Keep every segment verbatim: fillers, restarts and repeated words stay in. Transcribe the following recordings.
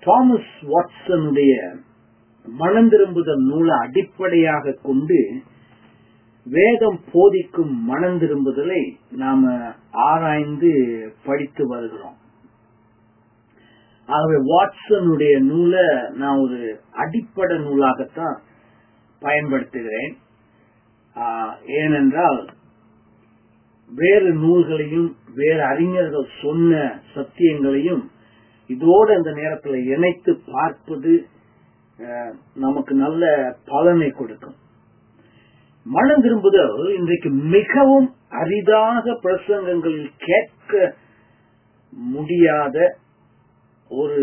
Thomas வாட்சனுடைய மனம் திரும்புதல் நூலை அடிப்படையாக கொண்டு வேதம் போதிக்கும் மனம் திரும்புதலை நாம ஆராய்ந்து படித்து வருகிறோம். ஆகவே வாட்சனுடைய நூலை நான் ஒரு அடிப்படை நூலாகத்தான் பயன்படுத்துகிறேன். ஏனென்றால் வேறு நூல்களையும் வேறு அறிஞர்கள் சொன்ன சத்தியங்களையும் இதோடு அந்த நேரத்தில் இணைத்து பார்ப்பது நமக்கு நல்ல பலனை கொடுக்கும். மனம் திரும்புதல் இன்றைக்கு மிகவும் அரிதாக பிரசங்கங்களில் கேட்க முடியாத ஒரு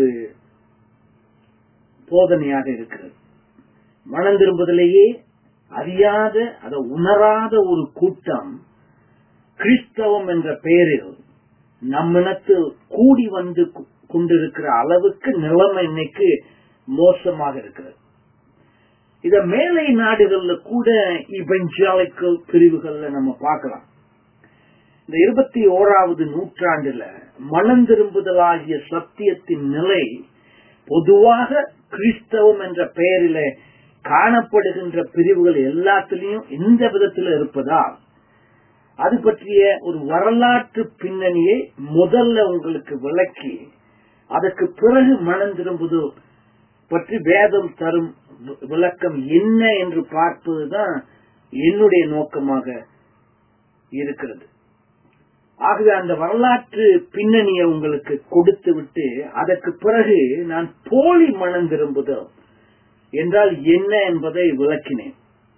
போதனையாக இருக்கிறது. மனம் திரும்புதலேயே அறியாத அதை உணராத ஒரு கூட்டம் கிறிஸ்தவம் என்ற பெயரில் நம்மிடத்தில் கூடி வந்து கொண்டிருக்கிற அளவுக்கு நிலைமை இன்னைக்கு மோசமாக இருக்கிறது. இத மேலை நாடுகள்ல கூட இவெஞ்சலிக்கல் பிரிவுகள்ல நம்ம பார்க்கலாம். இந்த இருபத்தி ஓராவது நூற்றாண்டுல மனம் திரும்புதலாகிய சத்தியத்தின் நிலை பொதுவாக கிறிஸ்தவம் என்ற பெயரில காணப்படுகின்ற பிரிவுகள் எல்லாத்திலையும் இந்த விதத்தில் இருப்பதால் அது பற்றிய ஒரு வரலாற்று பின்னணியை முதல்ல உங்களுக்கு விளக்கி அதற்கு பிறகு மனம் திரும்புதல் பற்றி வேதம் தரும் விளக்கம் என்ன என்று பார்ப்பதுதான் என்னுடைய நோக்கமாக இருக்கிறது. ஆகவே அந்த வரலாற்று பின்னணியை உங்களுக்கு கொடுத்து விட்டு அதற்கு பிறகு நான் போலி மனம் திரும்புதல் என்றால் என்ன என்பதை விளக்கினேன்.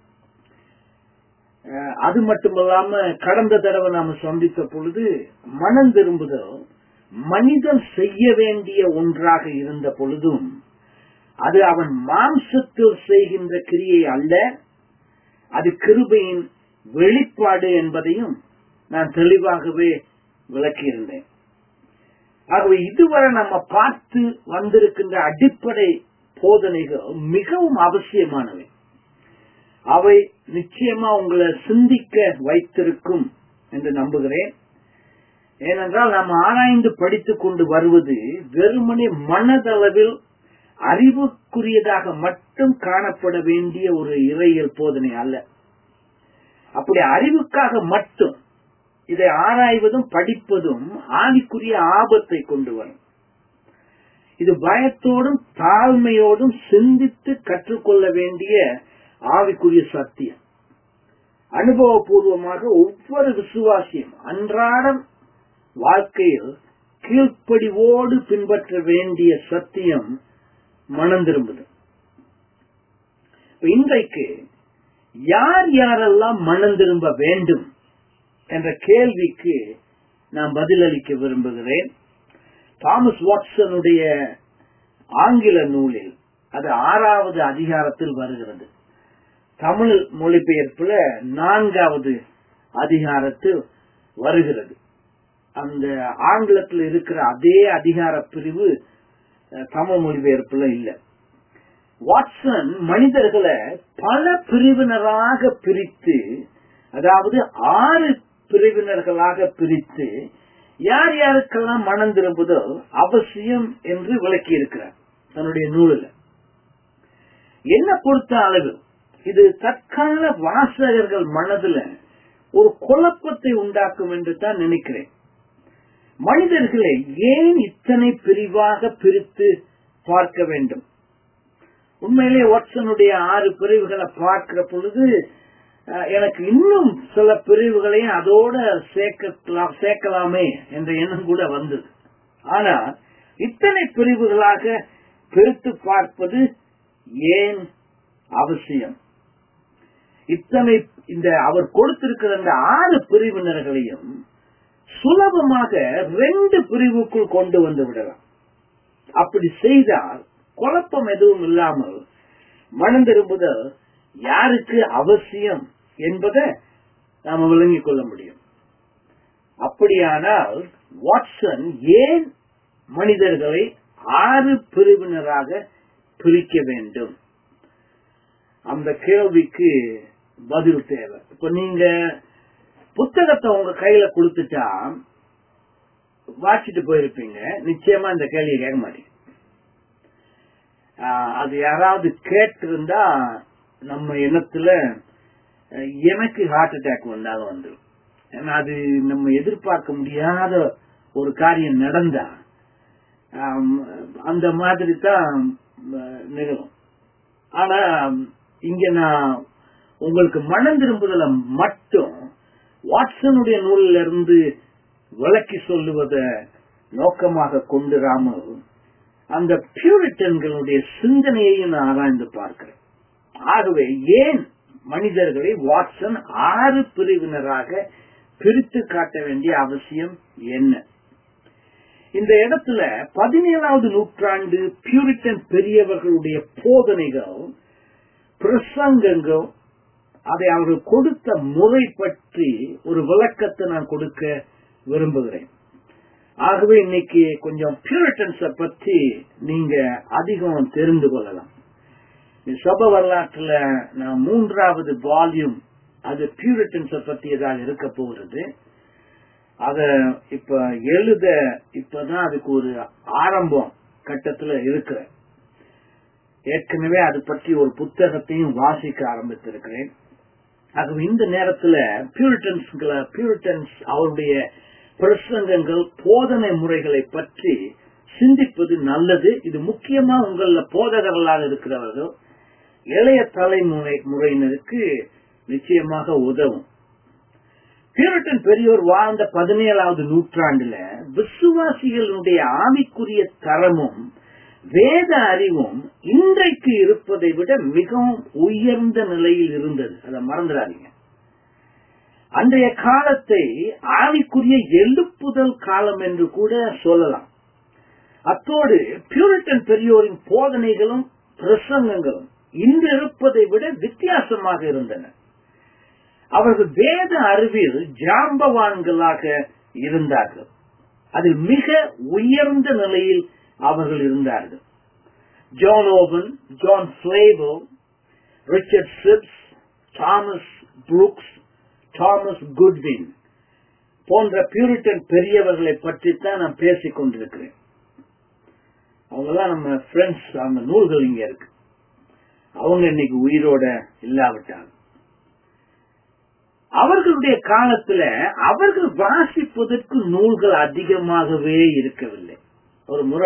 அது மட்டுமல்லாம கடந்த தடவை நாம சந்தித்த பொழுது மனம் திரும்புதல் மனிதன் செய்ய வேண்டிய ஒன்றாக இருந்த பொழுதும் அது அவன் மாம்சத்தில் செய்கின்ற கிரியை அல்ல, அது கிருபையின் வெளிப்பாடு என்பதையும் நான் தெளிவாகவே விளக்கியிருந்தேன். ஆகவே இதுவரை நம்ம பார்த்து வந்திருக்கின்ற அடிப்படை போதனைகள் மிகவும் அவசியமானவை. அவை நிச்சயமா உங்களை சிந்திக்க வைத்திருக்கும் என்று நம்புகிறேன். ஏனென்றால் நாம் ஆராய்ந்து படித்துக் கொண்டு வருவது வெறுமனே மனதளவில் அறிவுக்குரியதாக மட்டும் காணப்பட வேண்டிய ஒரு இறையியல் போதனை அல்ல. அப்படி அறிவுக்காக மட்டும் இதை ஆராய்வதும் படிப்பதும் ஆவிக்குரிய ஆபத்தை கொண்டு வரும். இது பயத்தோடும் தாழ்மையோடும் சிந்தித்து கற்றுக்கொள்ள வேண்டிய ஆவிக்குரிய சத்தியம். அனுபவபூர்வமாக ஒவ்வொரு விசுவாசியும் அன்றாடம் வாழ்க்கையில் கீழ்ப்படிவோடு பின்பற்ற வேண்டிய சத்தியம் மனம் திரும்புதல். இன்றைக்கு யார் யாரெல்லாம் மனம் திரும்ப வேண்டும் என்ற கேள்விக்கு நான் பதிலளிக்க விரும்புகிறேன். தாமஸ் வாட்சனுடைய ஆங்கில நூலில் அது ஆறாவது அதிகாரத்தில் வருகிறது. தமிழ் மொழிபெயர்ப்புல நான்காவது அதிகாரத்தில் வருகிறது. அந்த ஆங்கிலத்தில் இருக்கிற அதே அதிகார பிரிவு தமிழ் மொழிபெயர்ப்புல இல்ல. வாட்சன் மனிதர்களை பல பிரிவினராக பிரித்து, அதாவது ஆறு பிரிவினர்களாக பிரித்து யார் யாருக்கெல்லாம் மனம் திரும்புதல் அவசியம் என்று விளக்கி இருக்கிறார் தன்னுடைய நூலில். என்ன பொறுத்த அளவு இது தற்கால வாசகர்கள் மனதுல ஒரு குழப்பத்தை உண்டாக்கும் என்று தான் நினைக்கிறேன். மனிதர்களை ஏன் இத்தனை பிரிவாக பிரித்து பார்க்க வேண்டும்? உண்மையிலே வாட்சனுடைய ஆறு பிரிவுகளை பார்க்கிற பொழுது எனக்கு இன்னும் சில பிரிவுகளையும் அதோட சேர்க்கலாம் சேர்க்கலாமே என்ற எண்ணம் கூட வந்தது. ஆனா இத்தனை பிரிவுகளாக பிரித்து பார்ப்பது ஏன் அவசியம்? இத்தனை இந்த அவர் கொடுத்திருக்கிற இந்த ஆறு பிரிவினர்களையும் சுலபமாக ரெண்டு பிரிவுக்குள் கொண்டு வந்து விடலாம். அப்படி செய்தால் குழப்பம் எதுவும் இல்லாமல் மனம் திரும்புதல் யாருக்கு அவசியம் என்பதை நாம விளங்கிக் கொள்ள முடியும். அப்படியானால் வாட்சன் ஏன் மனிதர்களை ஆறு பிரிவினராக பிரிக்க வேண்டும்? அந்த கேள்விக்கு பதில் தேவை. இப்ப நீங்க புத்தகத்தை உங்க கையில கொடுத்துட்டா வாசிட்டு போயிருப்பீங்க, நிச்சயமா இந்த கேள்வியை கேட்க மாட்டீங்க. அது யாராவது கேட்டிருந்தா நம்ம எண்ணத்துல எனக்கு ஹார்ட் அட்டாக் வந்தாலும் வந்துடும். ஏன்னா அது நம்ம எதிர்பார்க்க முடியாத ஒரு காரியம் நடந்தா அந்த மாதிரி தான் நிகழும். ஆனா இங்க நான் உங்களுக்கு மனம் திரும்புதல மட்டும் வாட்சனுடைய நூலில் இருந்து விளக்கி சொல்லுவத நோக்கமாக கொண்டுராமல் அந்த பியூரிட்டன்களுடைய சிந்தனையையும் நான் ஆராய்ந்து பார்க்கிறேன். ஆகவே ஏன் மனிதர்களை வாட்சன் ஆறு பிரிவினராக பிரித்து காட்ட வேண்டிய அவசியம் என்ன? இந்த இடத்துல பதினேழாவது நூற்றாண்டு பியூரிட்டன் பெரியவர்களுடைய போதனைகள், பிரசங்கங்கள், அதை அவர்கள் கொடுத்த முறை பற்றி ஒரு விளக்கத்தை நான் கொடுக்க விரும்புகிறேன். ஆகவே இன்னைக்கு கொஞ்சம் பியூரிட்டன்ஸ பற்றி நீங்க அதிகம் தெரிந்து கொள்ளலாம். சபை வரலாற்றுல நான் மூன்றாவது வால்யூம் அது பியூரிட்டன்ஸ பற்றியதாக இருக்க போகிறது. அத இப்ப எழுத இப்பதான் அதுக்கு ஒரு ஆரம்பம் கட்டத்துல இருக்கிற. ஏற்கனவே அது பற்றி ஒரு புத்தகத்தையும் வாசிக்க ஆரம்பித்திருக்கிறேன். ஆகவே இந்த நேரத்துல பியூரிட்டன்ஸ் பியூரிட்டன்ஸ் அவருடைய பிரசங்கங்கள், போதனை முறைகளை பற்றி சிந்திப்பது நல்லது. இது முக்கியமா உங்கள போதகர்களாக இருக்கிறவர்கள் இளைய தலைமுறை முறையினருக்கு நிச்சயமாக உதவும். பியூரிட்டன் பெரியோர் வாழ்ந்த பதினேழாவது நூற்றாண்டுல விசுவாசிகளுடைய ஆவிக்குரிய தரமும் வேத அறிவும் இன்றைக்கு இருப்பதை விட மிகவும் உயர்ந்த நிலையில் இருந்தது. அதை மறந்துடாதீங்க. அன்றைய காலத்தை ஆவிக்குரிய எழுப்புதல் காலம் என்று கூட சொல்லலாம். அத்தோடு பியூரிட்டன் பெரியோரின் போதனைகளும் பிரசங்கங்களும் இன்று இருப்பதை விட வித்தியாசமாக இருந்தன. அவர்கள் வேத அறிவில் ஜாம்பவான்களாக இருந்தார்கள். அதில் மிக உயர்ந்த நிலையில் அவர்கள் இருந்தார்கள். John Owen, John Flavel, Richard Sibbes, Thomas Brooks, Thomas Goodwin போன்ற பியூரிட்டன் பெரியவர்களை பற்றித்தான் நான் பேசிக் கொண்டிருக்கிறேன். அவங்கெல்லாம் நம்ம ஃப்ரெண்ட்ஸ். அவங்க நூல்கள் இங்க இருக்கு. அவங்க இன்னைக்கு உயிரோட இல்லாவிட்டாங்க. அவர்களுடைய காலத்துல அவர்கள் வாசிப்பதற்கு நூல்கள் அதிகமாகவே இருக்கவில்லை. ஒரு முறை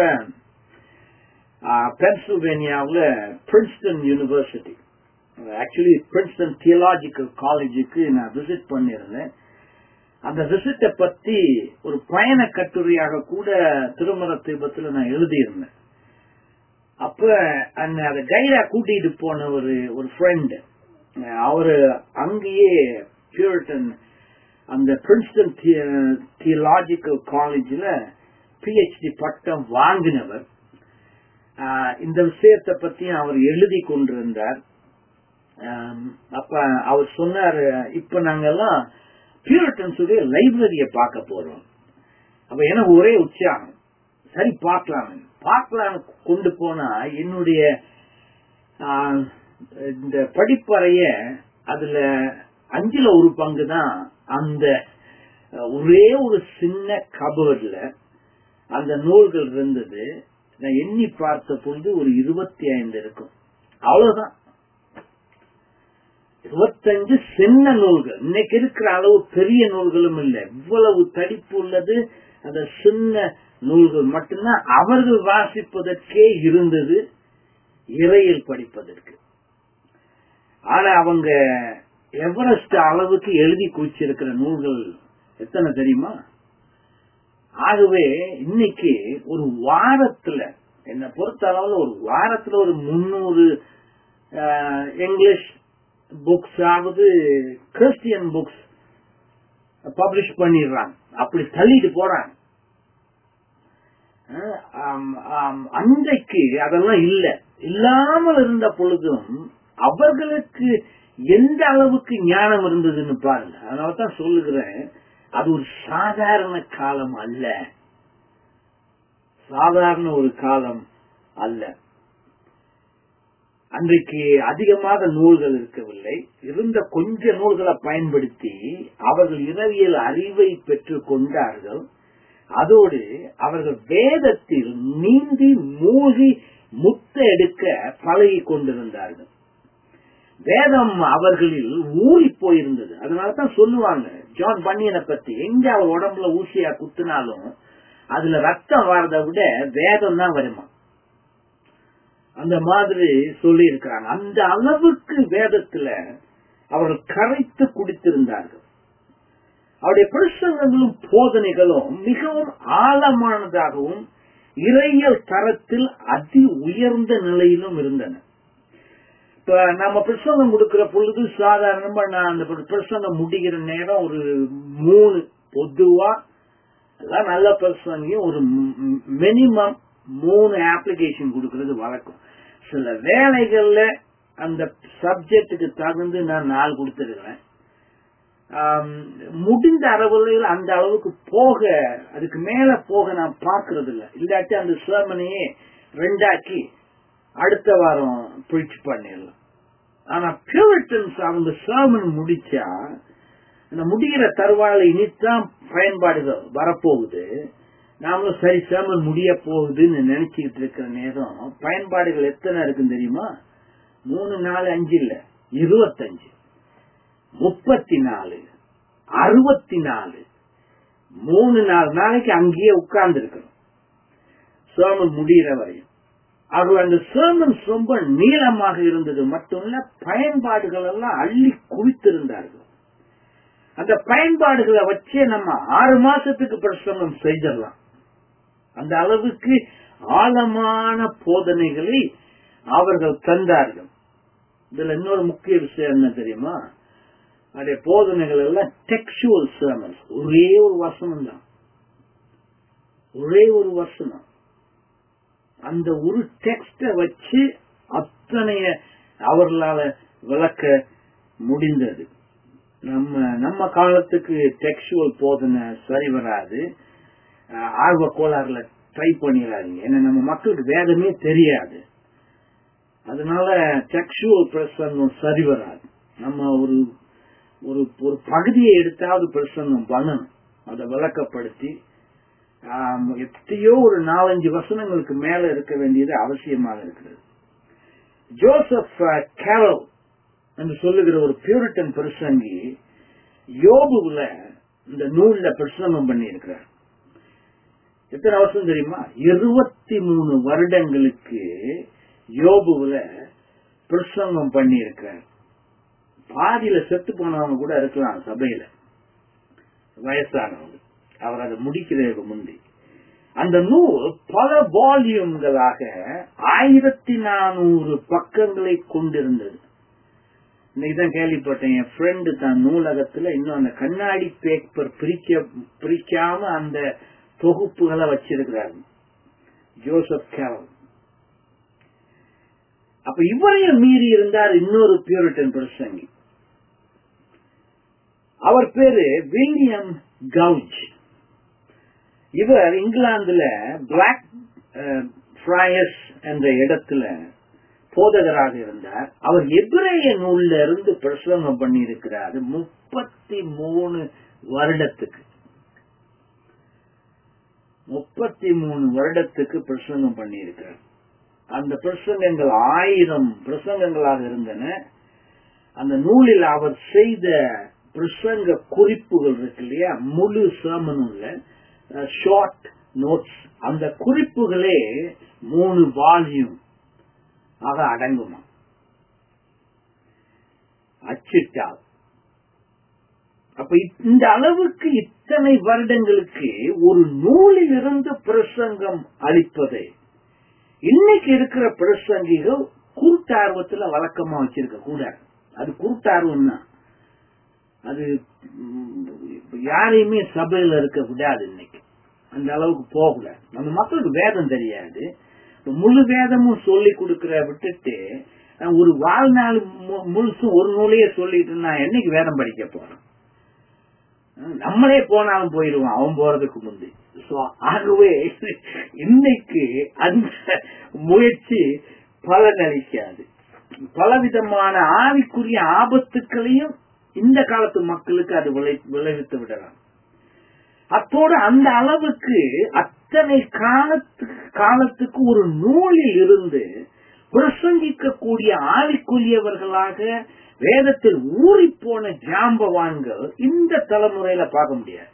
பென்சில்வேனியாவில் Princeton University, actually Princeton theological காலேஜுக்கு நான் விசிட் பண்ணிருந்தேன். அந்த விசிட்டை பத்தி ஒரு பயண கட்டுரையாக கூட திருமண தீபத்துல நான் எழுதியிருந்தேன். அப்ப அந்த கைடா கூட்டிட்டு போன ஒரு ஒரு ஃப்ரெண்ட், அவரு அங்கேயே பியூரிட்டன் அந்த பிரின்ஸ்டன் தியாலஜிக்கல் காலேஜ்ல பிஹெச்டி பட்டம் வாங்கினவர். இந்த விஷயத்தை பத்தி அவர் எழுதி கொண்டிருந்தார். அப்ப அவர் சொன்னார், இப்ப நாங்கெல்லாம் பியூரிட்டன்ஸுடைய லைப்ரரிய பார்க்க போறோம். அப்ப எனக்கு ஒரே உற்சாகம், சரி பார்க்கலாம் பார்க்கலாம் கொண்டு போனா என்னுடைய இந்த படிப்பறைய அதுல அஞ்சுல ஒரு பங்கு தான் அந்த ஒரே ஒரு சின்ன கபோர்ட்ல அந்த நூல்கள் இருந்தது. நான் எண்ணி பார்த்த பொழுது ஒரு இருபத்தி ஐந்து இருக்கும். அவ்வளவுதான். இருபத்தஞ்சு சின்ன நூல்கள். இன்னைக்கு இருக்கிற அளவு பெரிய நூல்களும் இல்லை. இவ்வளவு தடிப்பு உள்ளது அந்த சின்ன நூல்கள் மட்டும்தான் அவர்கள் வாசிப்பதற்கே இருந்தது, இறையில் படிப்பதற்கு. ஆனா அவங்க எவரெஸ்ட் அளவுக்கு எழுதி குவிச்சிருக்கிற நூல்கள் எத்தனை தெரியுமா? ஆகவே இன்னைக்கு ஒரு வாரத்துல, என்ன பொறுத்த அளவுல ஒரு வாரத்துல ஒரு முன்னூறு இங்கிலீஷ் புக்ஸ் ஆகுது, கிறிஸ்டியன் புக்ஸ் பப்ளிஷ் பண்ணிடுறாங்க. அப்படி தள்ளிட்டு போறாங்க. அன்றைக்கு அதெல்லாம் இல்ல. இல்லாமல் இருந்த பொழுதும் அவர்களுக்கு எந்த அளவுக்கு ஞானம் இருந்ததுன்னு பாருங்க. அதனாலதான் சொல்லுகிறேன், அது ஒரு சாதாரண காலம் அல்ல, சாதாரண ஒரு காலம் அல்ல. அன்றைக்கு அதிகமாக நூல்கள் இருக்கவில்லை. இருந்த கொஞ்ச நூல்களை பயன்படுத்தி அவர்கள் இரவியல் அறிவை பெற்றுக் கொண்டார்கள். அதோடு அவர்கள் வேதத்தில் நீந்தி மூழ்கி முத்த எடுக்க பழகி கொண்டிருந்தார்கள். வேதம் அவர்களில் ஊறி போயிருந்தது. அதனாலதான் சொல்லுவாங்க ஜான் பன்னியனை பத்தி, எங்க அவர் உடம்புல ஊசியா குத்துனாலும் அதுல ரத்தம் வர்றதை விட வேதம் தான் வருமா, அந்த மாதிரி சொல்லி இருக்கிறாங்க. அந்த அளவுக்கு வேதத்துல அவர்கள் கரைத்து குடித்திருந்தார்கள். அவருடைய பிரசங்கங்களும் போதனைகளும் மிகவும் ஆழமானதாகவும் இறையியல் தரத்தில் அதி உயர்ந்த நிலையிலும் இருந்தன. இப்ப நம்ம பிரசங்கம் கொடுக்கிற பொழுது சாதாரணமா நான் அந்த பிரசங்கம் முடிகிற நேரம் ஒரு மூணு பொதுவா எல்லாம் நல்ல பிரசங்கம் ஒரு மினிமம் மூணு அப்ளிகேஷன் கொடுக்கறது வழக்கம். சில வேலைகள்ல அந்த சப்ஜெக்டுக்கு தகுந்து நான் நாலு கொடுத்துருக்கிறேன். முடிந்த அளவுல அந்த அளவுக்கு போக அதுக்கு மேல போக நான் பாக்குறது இல்ல. இல்லாட்டி அந்த சேர்மனையே ரெண்டாக்கி அடுத்த வாரம் பிரிச்சு பண்ணிடலாம். ஆனா பியூரிட்டன்ஸ் அவங்க சேர்மன் முடிச்சா அந்த முடிகிற தருவாயில இனித்தான் பயன்பாடுகள் வரப்போகுது. நாமளும் சரி சேர்மன் முடிய போகுதுன்னு நினைச்சுக்கிட்டு இருக்கிற நேரம் பயன்பாடுகள் எத்தனை இருக்குன்னு தெரியுமா? மூணு நாலு அஞ்சு இல்ல, இருபத்தஞ்சு, முப்பத்தி நாலு, அறுபத்தி நாலு, மூணு நாலு நாளைக்கு அங்கேயே உட்கார்ந்து இருக்கணும் சேர்மன் முடிகிற வரையும். அவர்கள் அந்த சேர்மன்ஸ் ரொம்ப நீளமாக இருந்தது மட்டும் இல்ல, பயன்பாடுகள் எல்லாம் அள்ளி குவித்திருந்தார்கள். அந்த பயன்பாடுகளை வச்சே நம்ம ஆறு மாசத்துக்கு பிரசங்கம் செய்திடலாம். அந்த அளவுக்கு ஆழமான போதனைகளை அவர்கள் தந்தார்கள். இதுல இன்னொரு முக்கிய விஷயம் என்ன தெரியுமா? அதே போதனைகள் எல்லாம் டெக்ஸ்டுவல் சர்மன்ஸ். ஒரே ஒரு வசனம் தான், ஒரே ஒரு வசனம். அந்த ஒரு டெக்ஸ்ட வச்சு அத்தனைய அவர்களால விளக்க முடிந்தது. நம்ம நம்ம காலத்துக்கு டெக்ஸ்டுவல் போதனை சரி வராது. ஆர்வ கோளாறுல ட்ரை பண்ணிடாதீங்க. ஏன்னா நம்ம மக்களுக்கு வேதமே தெரியாது. அதனால டெக்ஸ்டுவல் பிரசங்கம் சரி வராது. நம்ம ஒரு ஒரு ஒரு பகுதியை எடுத்தாவது பிரசங்கம் பண்ணணும், அதை விளக்கப்படுத்தி. எத்தையோ ஒரு நாலஞ்சு வசனங்களுக்கு மேல இருக்க வேண்டியது அவசியமாக இருக்கிறது. ஜோசப் கேரல் என்று சொல்லுகிற ஒரு பியூரிட்டன் பிரசங்கி யோபுல இந்த நூல்ல பிரசங்கம் பண்ணி இருக்கிறார். எத்தனை வருஷம் தெரியுமா? இருபத்தி மூணு வருடங்களுக்கு யோபுல பிரசங்கம் பண்ணி இருக்கிறார். பாதியில செத்து போனவங்க கூட இருக்கலாம் சபையில, வயசானவங்க. அவர் அதை முடிக்கிறதுக்கு முந்தி அந்த நூல் பல வால்யூம்களாக ஆயிரத்தி நானூறு பக்கங்களை கொண்டிருந்தது. இன்னைக்குதான் கேள்விப்பட்டேன், என் ஃப்ரெண்டு தான் நூலகத்துல இன்னும் அந்த கண்ணாடி பேப்பர் பிரிக்க பிரிக்காம அந்த தொகுப்புகளை வச்சிருக்கிறார் ஜோசப் கேரல். அப்ப இவரையும் மீறி இருந்தார் இன்னொரு பியூரிட்டன் பிரசங்கி. அவர் பேரு வில்லியம் கவுச். இவர் இங்கிலாந்துல பிளாக் ஃப்ரையர்ஸ் என்ற இடத்துல போதகராக இருந்தார். அவர் எபிரேய நூல்ல இருந்து பிரசங்கம் பண்ணி இருக்கிறார் முப்பத்தி மூணு வருடத்துக்கு முப்பத்தி மூணு வருடத்துக்கு பிரசங்கம் பண்ணி இருக்கிறார். அந்த பிரசங்கங்கள் ஆயிரம் பிரசங்கங்களாக இருந்தன. அந்த நூலில் அவர் செய்த பிரசங்க குறிப்புகள் இருக்கு இல்லையா, முழு சேர்மனும் இல்ல, ஷார்ட் நோட்ஸ், அந்த குறிப்புகளே மூணு வால்யூம் ஆக அடங்குமா அச்சிட்டால். அப்ப இந்த அளவுக்கு இத்தனை வருடங்களுக்கு ஒரு நூலில் இருந்து பிரசங்கம் அளிப்பதை இன்னைக்கு இருக்கிற பிரசங்கிகள் குருட்டார்வத்துல வழக்கமா வச்சிருக்க கூடாது. அது குருட்டார்வம் தான். அது யாரையுமே சபையில இருக்க கூடாது. இன்னைக்கு அந்த அளவுக்கு போகக்கூடாது. நம்ம மக்களுக்கு வேதம் தெரியாது. முழு வேதமும் சொல்லி கொடுக்கற விட்டுட்டு ஒரு வாழ்நாள் முழுசும் ஒரு நூலையே சொல்லிட்டு நான் என்னைக்கு வேதம் படிக்க போறேன்? நம்மளே போனாலும் போயிடுவோம் அவன் போறதுக்கு முந்தி. ஆகவே இன்னைக்கு அந்த முயற்சி பலனளிக்காது. பலவிதமான ஆவிக்குரிய ஆபத்துக்களையும் இந்த காலத்து மக்களுக்கு அது விளைவித்து விடலாம். அத்தோடு அந்த அளவுக்கு அத்தனை காலத்துக்கு காலத்துக்கு ஒரு நூலில் இருந்து பிரசங்கிக்கக்கூடிய ஆவிக்குரியவர்களாக வேதத்தில் ஊறி போன ஜாம்பவான்கள் இந்த தலைமுறையில பார்க்க முடியாது.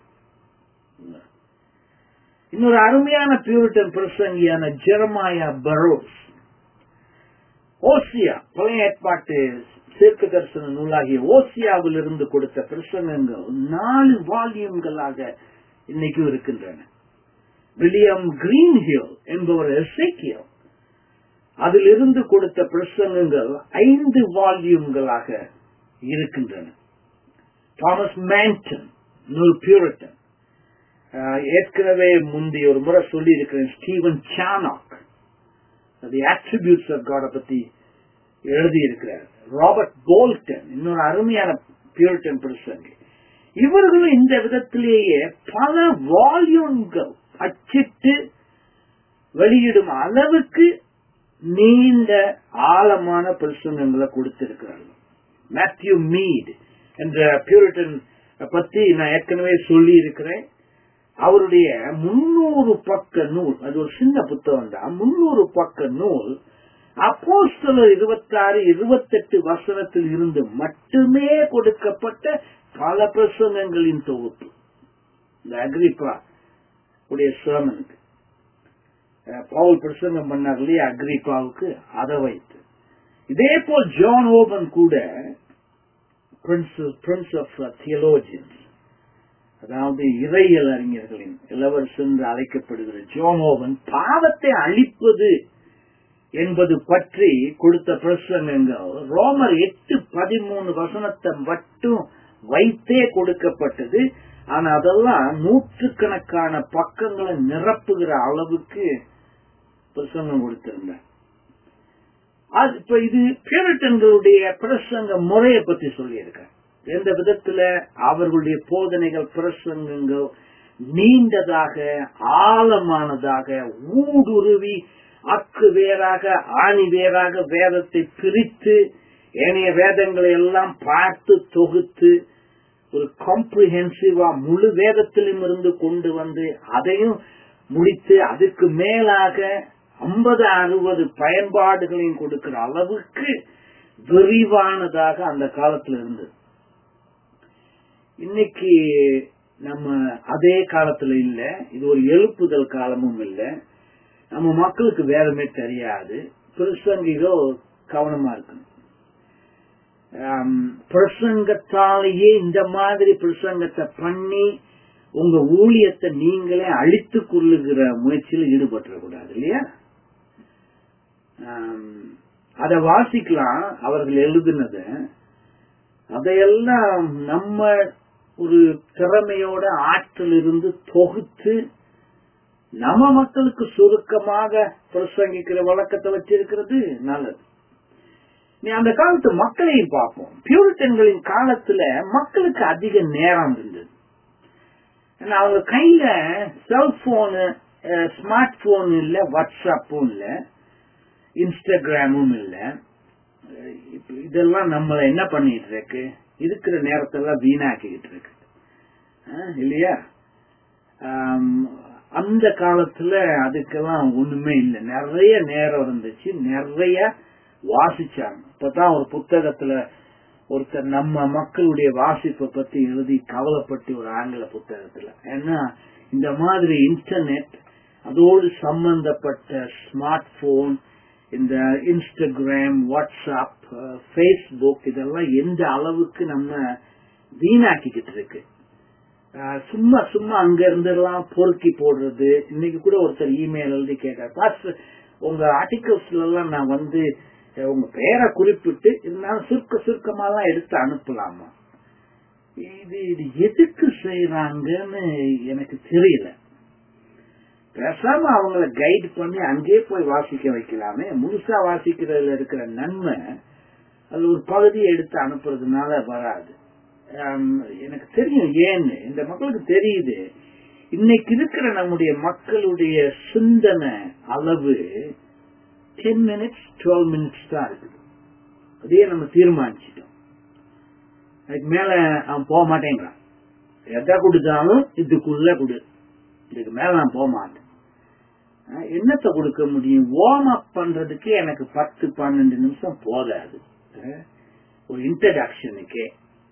இன்னொரு அருமையான பியூரிட்டன் பிரசங்கியான ஜெரமாயா பரோஸ், ஓசியா, பழைய ஏற்பாட்டு தீர்க்க தரிசன நூலாகிய ஓசியாவில் இருந்து கொடுத்த பிரசங்கங்கள் நாலு வால்யூம்களாக இன்னைக்கும் இருக்கின்றன. வில்லியம் கிரீன்ஹில் என்பவர் எசேக்கியேல், அதிலிருந்து கொடுத்த பிரசங்கங்கள் ஐந்து வால்யூம்களாக இருக்கின்றன. தாமஸ் மேன்டன், நூல் பியூரிட்டன், ஏற்கனவே முந்தைய ஒரு முறை சொல்லி இருக்கிறேன். Stephen Charnock, the attributes of God பத்தி எழுதி இருக்கிறார். ராபர்ட் போல்டன், இன்னொரு அருமையான பியூரிட்டன் பிரசங்கி. இவர்களும் இந்த விதத்திலேயே பல வால்யூம்கள் அச்சிட்டு வெளியிடும் அளவுக்கு நீண்ட ஆழமான பிரசங்கங்களை கொடுத்திருக்கிறார்கள். மேத்யூ மீட் என்ற பியூரிட்டன் பத்தி நான் ஏற்கனவே சொல்லி இருக்கிறேன். அவருடைய முன்னூறு பக்க நூல், அது ஒரு சின்ன புத்தகம் தான், முன்னூறு பக்க நூல் அப்போஸ்தலர் இருபத்தி ஆறு இருபத்தி எட்டு வசனத்தில் இருந்து மட்டுமே கொடுக்கப்பட்ட பல பிரசங்கங்களின் தொகுப்பு. இந்த அக்ரிப்பா உடைய சர்மனுக்கு பவுல் பிரசங்கம் பண்ணார் இல்லையா அக்ரிப்பாவுக்கு, அதை வைத்து. இதே போல் ஜான் ஓபன் கூட பிரின்ஸ் ஆஃப் தியோலஜியன்ஸ், அதாவது இறையியல் அறிஞர்களின் இளவரசர் என்று அழைக்கப்படுகிற ஜான் ஓபன் பாவத்தை அழிப்பது என்பது பற்றி கொடுத்த பிரசங்கங்கள் ரோமர் எட்டு பதிமூணு வசனத்தை மட்டும் வைத்தே கொடுக்கப்பட்டது. ஆனா அதெல்லாம் நூற்றுக்கணக்கான பக்கங்களை நிரப்புகிற அளவுக்கு பிரசங்கம் கொடுத்திருந்தார். இப்ப இது பியூரிட்டன்களுடைய பிரசங்க முறையை பத்தி சொல்லியிருக்க. எந்த விதத்துல அவர்களுடைய போதனைகள் பிரசங்கங்கள் நீண்டதாக ஆழமானதாக ஊடுருவி அக்கு வேறாக ஆணி வேறாக வேதத்தை பிரித்து ஏனைய வேதங்களை எல்லாம் பார்த்து தொகுத்து ஒரு காம்ப்ரிஹென்சிவா முழு வேதத்திலும் இருந்து கொண்டு வந்து அதையும் முடித்து அதுக்கு மேலாக ஐம்பது அறுபது பயன்பாடுகளையும் கொடுக்கிற அளவுக்கு விரிவானதாக அந்த காலத்துல இருந்தது. இன்னைக்கு நம்ம அதே காலத்துல இல்ல, இது ஒரு எழுப்புதல் காலமும் இல்ல. நம்ம மக்களுக்கு வேதமே தெரியாது. பிரசங்கிகள் கவனமா இருக்கணும். பிரசங்கத்தாலேயே இந்த மாதிரி பிரசங்கத்தை பண்ணி உங்க ஊழியத்தை நீங்களே அழித்துக் கொள்ளுகிற முயற்சியில் ஈடுபட்டுறக்கூடாது இல்லையா? அதை வாசிக்கலாம், அவர்கள் எழுதுனத. அதையெல்லாம் நம்ம ஒரு திறமையோட ஆற்றல் இருந்து தொகுத்து நம்ம மக்களுக்கு சுருக்கமாக பிரசங்கிக்கிற வழக்கத்தை வச்சிருக்கிறது நல்லது. நீ அந்த காலத்து மக்களையும் பார்ப்போம். பியூரிட்டன்களின் காலத்துல மக்களுக்கு அதிக நேரம் இருந்தது. அவங்க கையில செல்போனு, ஸ்மார்ட் போன் இல்ல, வாட்ஸ்அப்பும் இல்ல, இன்ஸ்டாகிராமும் இல்ல. இதெல்லாம் நம்மள என்ன பண்ணிட்டு இருக்கு, இருக்கிற நேரத்தெல்லாம் வீணாக்கிட்டு இருக்கு இல்லையா? அந்த காலத்துல அதுக்கெல்லாம் ஒண்ணுமே இல்லை. நிறைய நேரம் இருந்துச்சு, நிறைய வாசிச்சாங்க. இப்பதான் ஒரு புத்தகத்துல ஒருத்தர் நம்ம மக்களுடைய வாசிப்பை பத்தி எழுதி கவலைப்பட்டு ஒரு ஆங்கில புத்தகத்துல, ஏன்னா இந்த மாதிரி இன்டர்நெட் அதோடு சம்பந்தப்பட்ட ஸ்மார்ட் போன், இந்த இன்ஸ்டாகிராம், வாட்ஸ்அப், பேஸ்புக் இதெல்லாம் எந்த அளவுக்கு நம்ம வீணாக்கிக்கிட்டு இருக்கு. சும்மா சும்மா அங்க இருந்தெல்லாம் பொறுக்கி போடுறது. இன்னைக்கு கூட ஒருத்தர் இமெயில் எழுதி கேட்டார், உங்க ஆர்டிகல்ஸ்ல எல்லாம் நான் வந்து உங்க பேரை குறிப்பிட்டு இருந்தாலும் சுருக்க சுருக்கமா எல்லாம் எடுத்து அனுப்பலாமா? இது இது எதுக்கு செய்யறாங்கன்னு எனக்கு தெரியல. பேசாம அவங்கள கைட் பண்ணி அங்கே போய் வாசிக்க வைக்கலாமே. முழுசா வாசிக்கிறதுல இருக்கிற நன்மை அது ஒரு பகுதியை எடுத்து அனுப்புறதுனால வராது. எனக்கு தெரியும் ஏன்னு, இந்த மக்களுக்கு தெரியுது. இன்னைக்கு இருக்கிற நம்முடைய மக்களுடைய சிந்தனை அளவு டென் மினிட்ஸ் டுவெல் மினிட்ஸ் தான் இருக்குது. அதையே நம்ம தீர்மானிச்சிட்டோம். அதுக்கு மேல அவன் போக மாட்டேங்கிறான். எதை கொடுத்தாலும் இதுக்குள்ள கொடு, இதுக்கு மேல நான் போக மாட்டேன். என்னத்தை கொடுக்க முடியும்? வார்ம் அப் பண்றதுக்கு எனக்கு பத்து பன்னெண்டு நிமிஷம் போதாது. ஒரு இன்ட்ரடக்ஷனுக்கு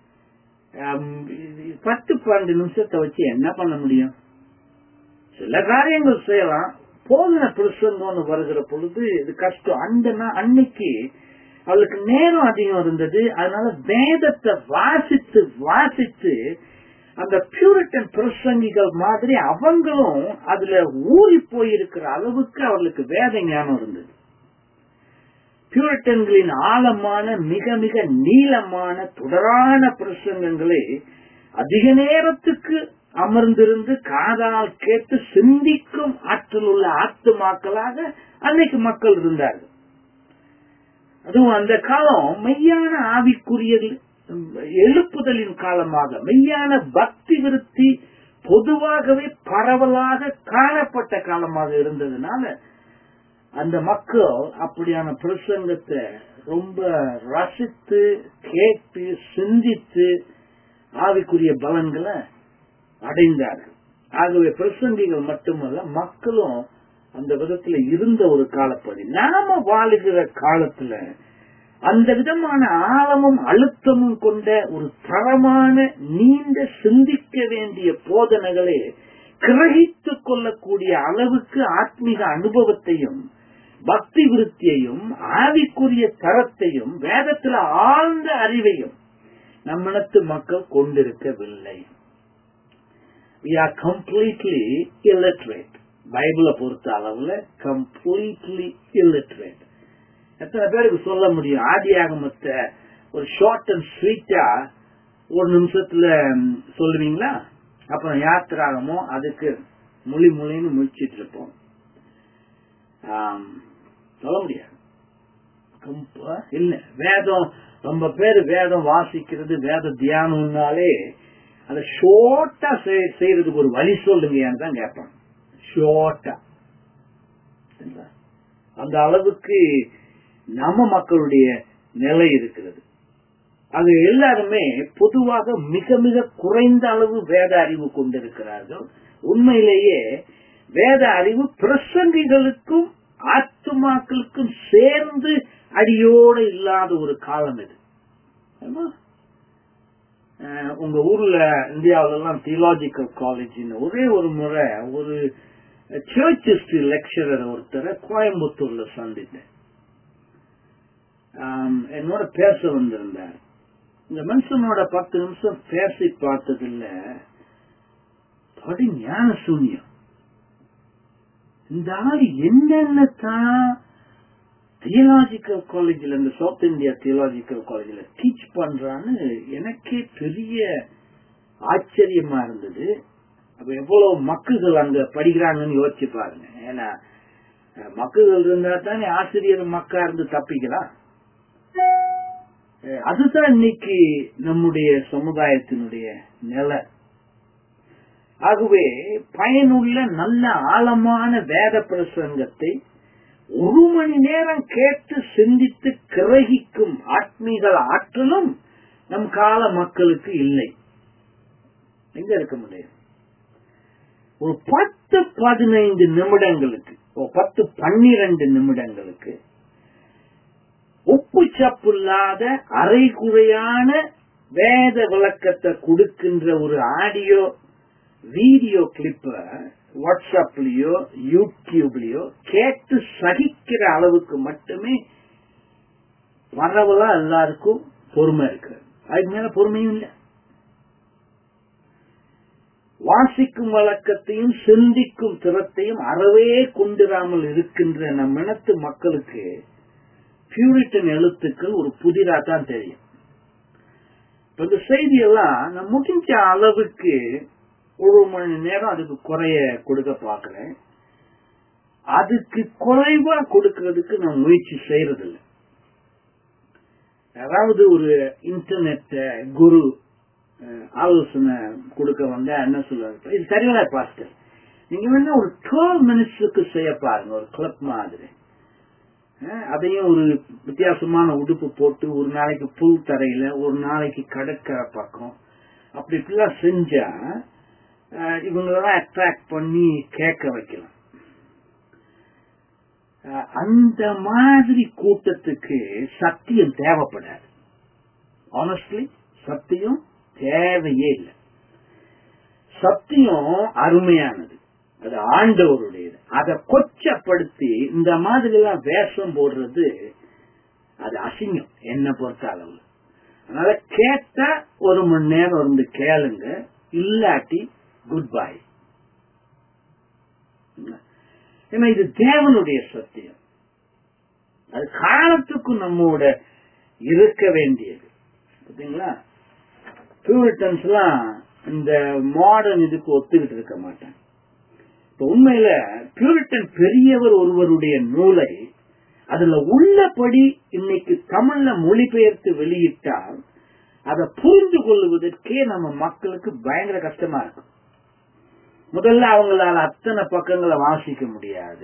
பத்து பன்னெண்டு நிமிஷத்தை வச்சு என்ன பண்ண முடியும்? சில காரியங்கள் செய்யலாம். போதனை பிரசங்கம்னு வருகிற பொழுது இது கஷ்டம். அந்த அன்னைக்கு அவளுக்கு நேரம் அதிகம் இருந்தது. அதனால வேதத்தை வாசித்து வாசித்து அந்த பியூரிட்டன் பிரசங்கிகள் மாதிரி அவங்களும் அதுல ஊறி போயிருக்கிற அளவுக்கு அவர்களுக்கு வேத ஞானம் இருந்தது. பியூரிட்டன்களின் ஆழமான மிக மிக நீளமான தொடரான பிரசங்கங்களை அதிக நேரத்துக்கு அமர்ந்திருந்து காதால் கேட்டு சிந்திக்கும் ஆற்றல் உள்ள ஆத்துமாக்களாக அன்னைக்கு மக்கள் இருந்தார்கள். அதுவும் அந்த காலம் மெய்யான ஆவிக்குரிய எழுப்புதலின் காலமாக, மெய்யான பக்தி விருத்தி பொதுவாகவே பரவலாக காணப்பட்ட காலமாக இருந்ததுனால அந்த மக்கள் அப்படியான பிரசங்கத்தை ரொம்ப ரசித்து கேட்டு சிந்தித்து ஆவிக்குரிய பலன்களை அடைந்தார்கள். ஆகவே பிரசங்கிகள் மட்டுமல்ல, மக்களும் அந்த விதத்துல இருந்த ஒரு காலப்படி. நாம வாழுகிற காலத்துல அந்த விதமான ஆழமும் அழுத்தமும் கொண்ட ஒரு தரமான நீண்ட சிந்திக்க வேண்டிய போதனைகளை கிரகித்துக் கொள்ளக்கூடிய அளவுக்கு ஆத்மீக அனுபவத்தையும் பக்தி விருத்தியையும் ஆவிக்குரிய தரத்தையும் வேதத்துல ஆழ்ந்த அறிவையும் நம்மிடத்து மக்கள் கொண்டிருக்கவில்லை. We are completely illiterate. பைபிளை பொறுத்த அளவுல completely illiterate. எத்தனை பேருக்கு சொல்ல முடியும்? ஆதியாகமத்தை ஒரு ஷார்ட் அண்ட் ஸ்வீட்டா ஒரு நிமிஷத்துல சொல்லுவீங்களா? அப்புறம் யாத்திராகமோ அதுக்கு மொழி மொழின்னு முடிச்சிட்டு இருப்போம். சொல்ல முடியாது. இல்ல, வேதம் ரொம்ப பேர் வேதம் வாசிக்கிறது, வேத தியானம்னாலே அதை ஷோர்ட்டா செய்யறதுக்கு ஒரு வழி சொல்லுங்கன்னு தான் கேட்பாங்க. ஷோர்ட்டா அந்த அளவுக்கு நம்ம மக்களுடைய நிலை இருக்கிறது. அது எல்லாருமே பொதுவாக மிக மிக குறைந்த அளவு வேத அறிவு கொண்டிருக்கிறார்கள். உண்மையிலேயே வேத அறிவு பிரசங்கிகளுக்கும் ஆத்துமாக்களுக்கும் சேர்ந்து அடியோடு இல்லாத ஒரு காலம் இது. உங்க ஊர்ல இந்தியாவில எல்லாம் தியாலஜிக்கல் காலேஜ் ஒரே ஒரு முறை ஒரு சர்ச் ஹிஸ்டரி லெக்சரர் ஒருத்தரை கோயம்புத்தூர்ல சந்தித்தேன். என்னோட பேச வந்திருந்தார். இந்த மனுஷனோட பத்து நிமிஷம் பேசி பார்த்ததில்ல, படி ஞான சூன்யம். இந்த ஆள் என்னென்னதான் தியாலஜிக்கல் காலேஜில், இந்த சவுத் இந்தியா தியாலஜிக்கல் காலேஜில் டீச் பண்றான்னு எனக்கே பெரிய ஆச்சரியமா இருந்தது. அப்ப எவ்வளவு மக்கள் அங்க படிக்கிறாங்கன்னு யோசிச்சு பாருங்க. ஏன்னா மக்கள் இருந்தா தானே ஆசிரியர் மக்கா இருந்து தப்பிக்கலாம். அதுதான் இன்னைக்கு நம்முடைய சமுதாயத்தினுடைய நிலை. ஆகவே பயனுள்ள நல்ல ஆழமான வேத பிரசங்கத்தை ஒரு மணி நேரம் கேட்டு சிந்தித்து கிரகிக்கும் ஆத்மீக ஆற்றலும் நம் கால மக்களுக்கு இல்லை. எங்க இருக்க முடியும்? ஒரு பத்து பதினைந்து நிமிடங்களுக்கு, பத்து பன்னிரண்டு நிமிடங்களுக்கு உப்பு சப்பு இல்லாத அரைகுறையான வேத விளக்கத்தை கொடுக்கின்ற ஒரு ஆடியோ வீடியோ கிளிப்ப வாட்ஸ்அப்லயோ யூடியூப்லயோ கேட்டு சகிக்கிற அளவுக்கு மட்டுமே பரவலா எல்லாருக்கும் பொறுமை இருக்கு. அதுக்கு மேல பொறுமையும் இல்லை. வாசிக்கும் வழக்கத்தையும் சிந்திக்கும் திறத்தையும் அறவே கொண்டிராமல் இருக்கின்ற நம் இனத்து மக்களுக்கு பியூரிட்டன் எழுத்துக்கள் ஒரு புதிரா தான் தெரியும். இந்த செய்தியெல்லாம் நான் முடிஞ்ச அளவுக்கு ஒரு மணி நேரம் அதுக்கு குறைய கொடுக்க பாக்குறேன். அதுக்கு குறைவா கொடுக்கறதுக்கு நான் முயற்சி செய்யறதில்லை. அதாவது ஒரு இன்டர்நெட் குரு ஆலோசனை கொடுக்க வந்தா என்ன சொல்லுவாங்க, இது சரியா பாஸ்டர், நீங்க வேணா ஒரு டுவெல் மினிட்ஸுக்கு செய்ய பாருங்க, ஒரு கிளப் மாதிரி. அதையும் ஒரு வித்தியாசமான உடுப்பு போட்டு ஒரு நாளைக்கு புல் தரையில, ஒரு நாளைக்கு கடற்கரை பக்கம், அப்படி இப்படிலாம் செஞ்சா இவங்களெல்லாம் அட்ராக்ட் பண்ணி கேட்க வைக்கலாம். அந்த மாதிரி கூட்டத்துக்கு சத்தியம் தேவைப்படாது. ஆனஸ்ட்லி சத்தியம் தேவையே இல்லை. சத்தியம் அருமையானது, அது ஆண்டவருடையது. அதை கொச்சப்படுத்தி இந்த மாதிரி எல்லாம் வேஷம் போடுறது அது அசிங்கம் என்ன பொறுத்த அளவு. அதனால கேட்டா ஒரு மணி நேரம் இருந்து கேளுங்க, இல்லாட்டி குட் பை. ஏன்னா இது தேவனுடைய சத்தியம், அது காலத்துக்கு நம்மோட இருக்க வேண்டியது. பாத்தீங்களா, பியூரிட்டன்ஸ் எல்லாம் இந்த மாடர்ன் இதுக்கு ஒத்துக்கிட்டு இருக்க மாட்டாங்க. இப்ப உண்மையில பியூரிட்டன் பெரியவர் ஒருவருடைய நூலை அதுல உள்ளபடி இன்னைக்கு தமிழ்ல மொழிபெயர்த்து வெளியிட்டால் அதை புரிந்து கொள்வதற்கே நம்ம மக்களுக்கு பயங்கர கஷ்டமா இருக்கும். முதல்ல அவங்களால அத்தனை பக்கங்களை வாசிக்க முடியாது.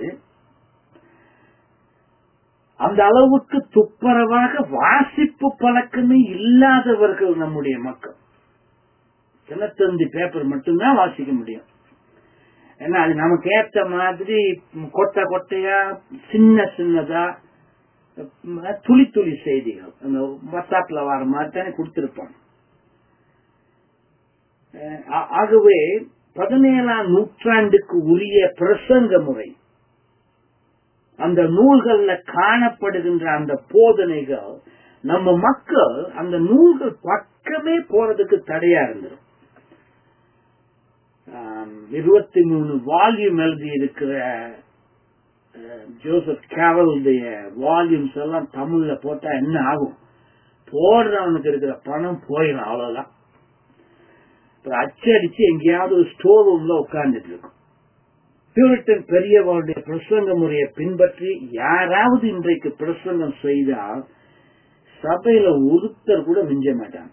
அந்த அளவுக்கு துப்புரவாக வாசிப்பு பழக்கமே இல்லாதவர்கள் நம்முடைய மக்கள். தினத்தந்தி பேப்பர் மட்டும்தான் வாசிக்க முடியும். ஏன்னா அது நமக்கு ஏற்ற மாதிரி கொட்டை கொட்டையா சின்ன சின்னதா துளி துளி செய்திகள் அந்த வாட்ஸ்அப்ல வர மாதிரி தானே கொடுத்திருப்பாங்க. ஆகவே பதினேழாம் நூற்றாண்டுக்கு உரிய பிரசங்க முறை, அந்த நூல்கள்ல காணப்படுகின்ற அந்த போதனைகள் நம்ம மக்கள் அந்த நூல்கள் பக்கமே போறதுக்கு தடையா இருந்துடும். இருபத்தி மூணு வால்யூம் எழுதி இருக்கிற ஜோசப் கேரலுடைய வால்யூம்ஸ் எல்லாம் தமிழ்ல போட்டா என்ன ஆகும்? போடுறவனுக்கு இருக்கிற பணம் போயிடும், அவ்வளவுதான். அச்சடிச்சு எங்கேயாவது ஒரு ஸ்டோர் ரூம்ல உட்கார்ந்துட்டு இருக்கும். பியூரிட்டன் பெரியவருடைய பிரசங்க முறையை பின்பற்றி யாராவது இன்றைக்கு பிரசங்கம் செய்தால் சபையில ஒருத்தர் கூட மிஞ்ச மாட்டாங்க.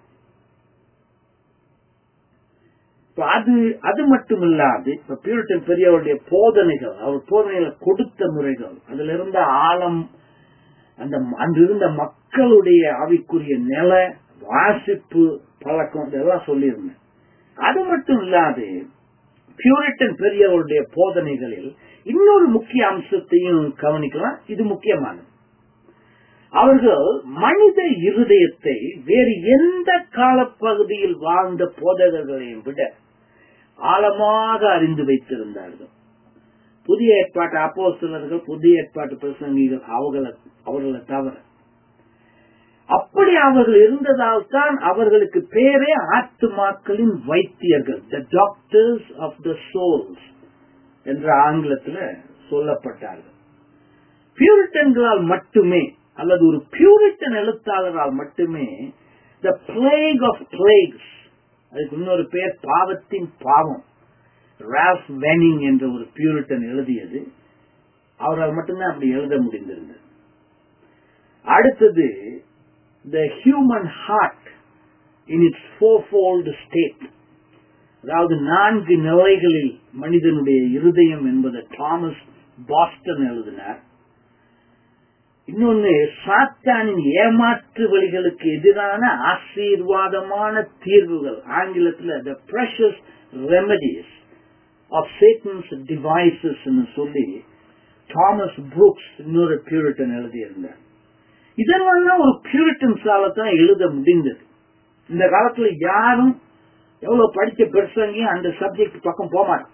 அது அது மட்டும் இல்லாது இப்ப பியூரிட்டன் பெரியவருடைய போதனைகள், அவர் போதனைகளை கொடுத்த முறைகள், அதுல இருந்த ஆழம், அந்த அங்கிருந்த மக்களுடைய ஆவிக்குரிய நில வாசிப்பு பழக்கம் இதெல்லாம் சொல்லியிருந்தேன். அது மட்டும் இல்லாது பியூரிட்டன் பெரியவருடைய போதனைகளில் இன்னொரு முக்கிய அம்சத்தையும் கவனிக்கலாம். இது முக்கியமானது. அவர்கள் மனித இருதயத்தை வேறு எந்த காலப்பகுதியில் வாழ்ந்த போதகர்களையும் விட ஆழமாக அறிந்து வைத்திருந்தார்கள். புதிய ஏற்பாட்டு அப்போஸ்தலர்கள், புதிய ஏற்பாட்டு பிரசங்கிகள் அவர்களை அவர்களை தவிர அப்படி அவர்கள் இருந்ததால் தான் அவர்களுக்கு பேரே ஆத்துமாக்களின் வைத்தியர்கள், the doctors of the souls என்ற ஆங்கிலத்தில் சொல்லப்பட்டார்கள். பியூரிட்டன்களால் மட்டுமே அல்லது ஒரு பியூரிட்டன் எழுத்தாளரால் மட்டுமே த பிளேக் ஆஃப் பிளேக்ஸ், அதுக்கு இன்னொரு பேர் பாவத்தின் பாவம், ரால்ஃப் வெனிங் என்ற ஒரு பியூரிட்டன் எழுதியது. அவரால் மட்டும்தான் அப்படி எழுத முடிந்திருந்தது. அடுத்தது the human heart in its fourfold state, அதாவது நான்கு நிலைகளில் மனிதனுடைய இருதயம் என்பதை தாமஸ் பாஸ்டன் எழுதினார். இன்னொன்னு சாத்தானின் ஏமாற்று வழிகளுக்கு எதிரான ஆசீர்வாதமான தீர்வுகள், ஆங்கிலத்தில் the precious remedies of Satan's devices ன்னு சொல்லி தாமஸ் புரூக்ஸ் இன்னொரு பியூரிட்டன் எழுதியிருந்தார். இதெல்லாம் ஒரு பியூரிட்டன்ஸால தான் எழுத முடிந்தது. இந்த காலத்துல யாரும் எவ்வளவு படிச்ச பெருசங்கியும் அந்த சப்ஜெக்ட் பக்கம் போமாட்டாங்க.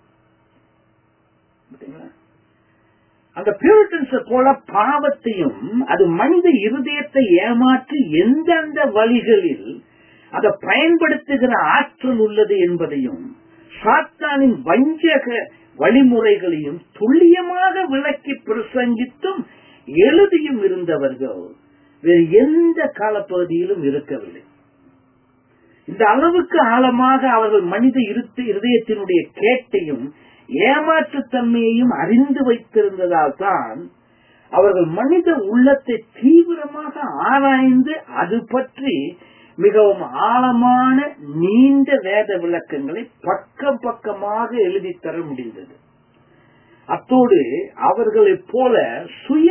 அந்த பியூரிட்டன்ஸ் போல பாவத்தையும் அது மனித இருதயத்தை ஏமாற்றி எந்தெந்த வழிகளில் அதை பயன்படுத்துகிற ஆற்றல் உள்ளது என்பதையும் சாத்தானின் வஞ்சக வழிமுறைகளையும் துல்லியமாக விளக்கி பிரசங்கித்தும் எழுதியும் இருந்தவர்கள் வேறு எந்த காலப்பகுதியிலும் இருக்கவில்லை. இந்த அளவுக்கு ஆழமாக அவர்கள் மனித இருதயத்தினுடைய கேட்டையும் ஏமாற்றுத்தன்மையையும் அறிந்து வைத்திருந்ததால் தான் அவர்கள் மனித உள்ளத்தை தீவிரமாக ஆராய்ந்து அது பற்றி மிகவும் ஆழமான நீண்ட வேத விளக்கங்களை பக்கம் பக்கமாக எழுதி தர முடிந்தது. அத்தோடு அவர்களைப் போல சுய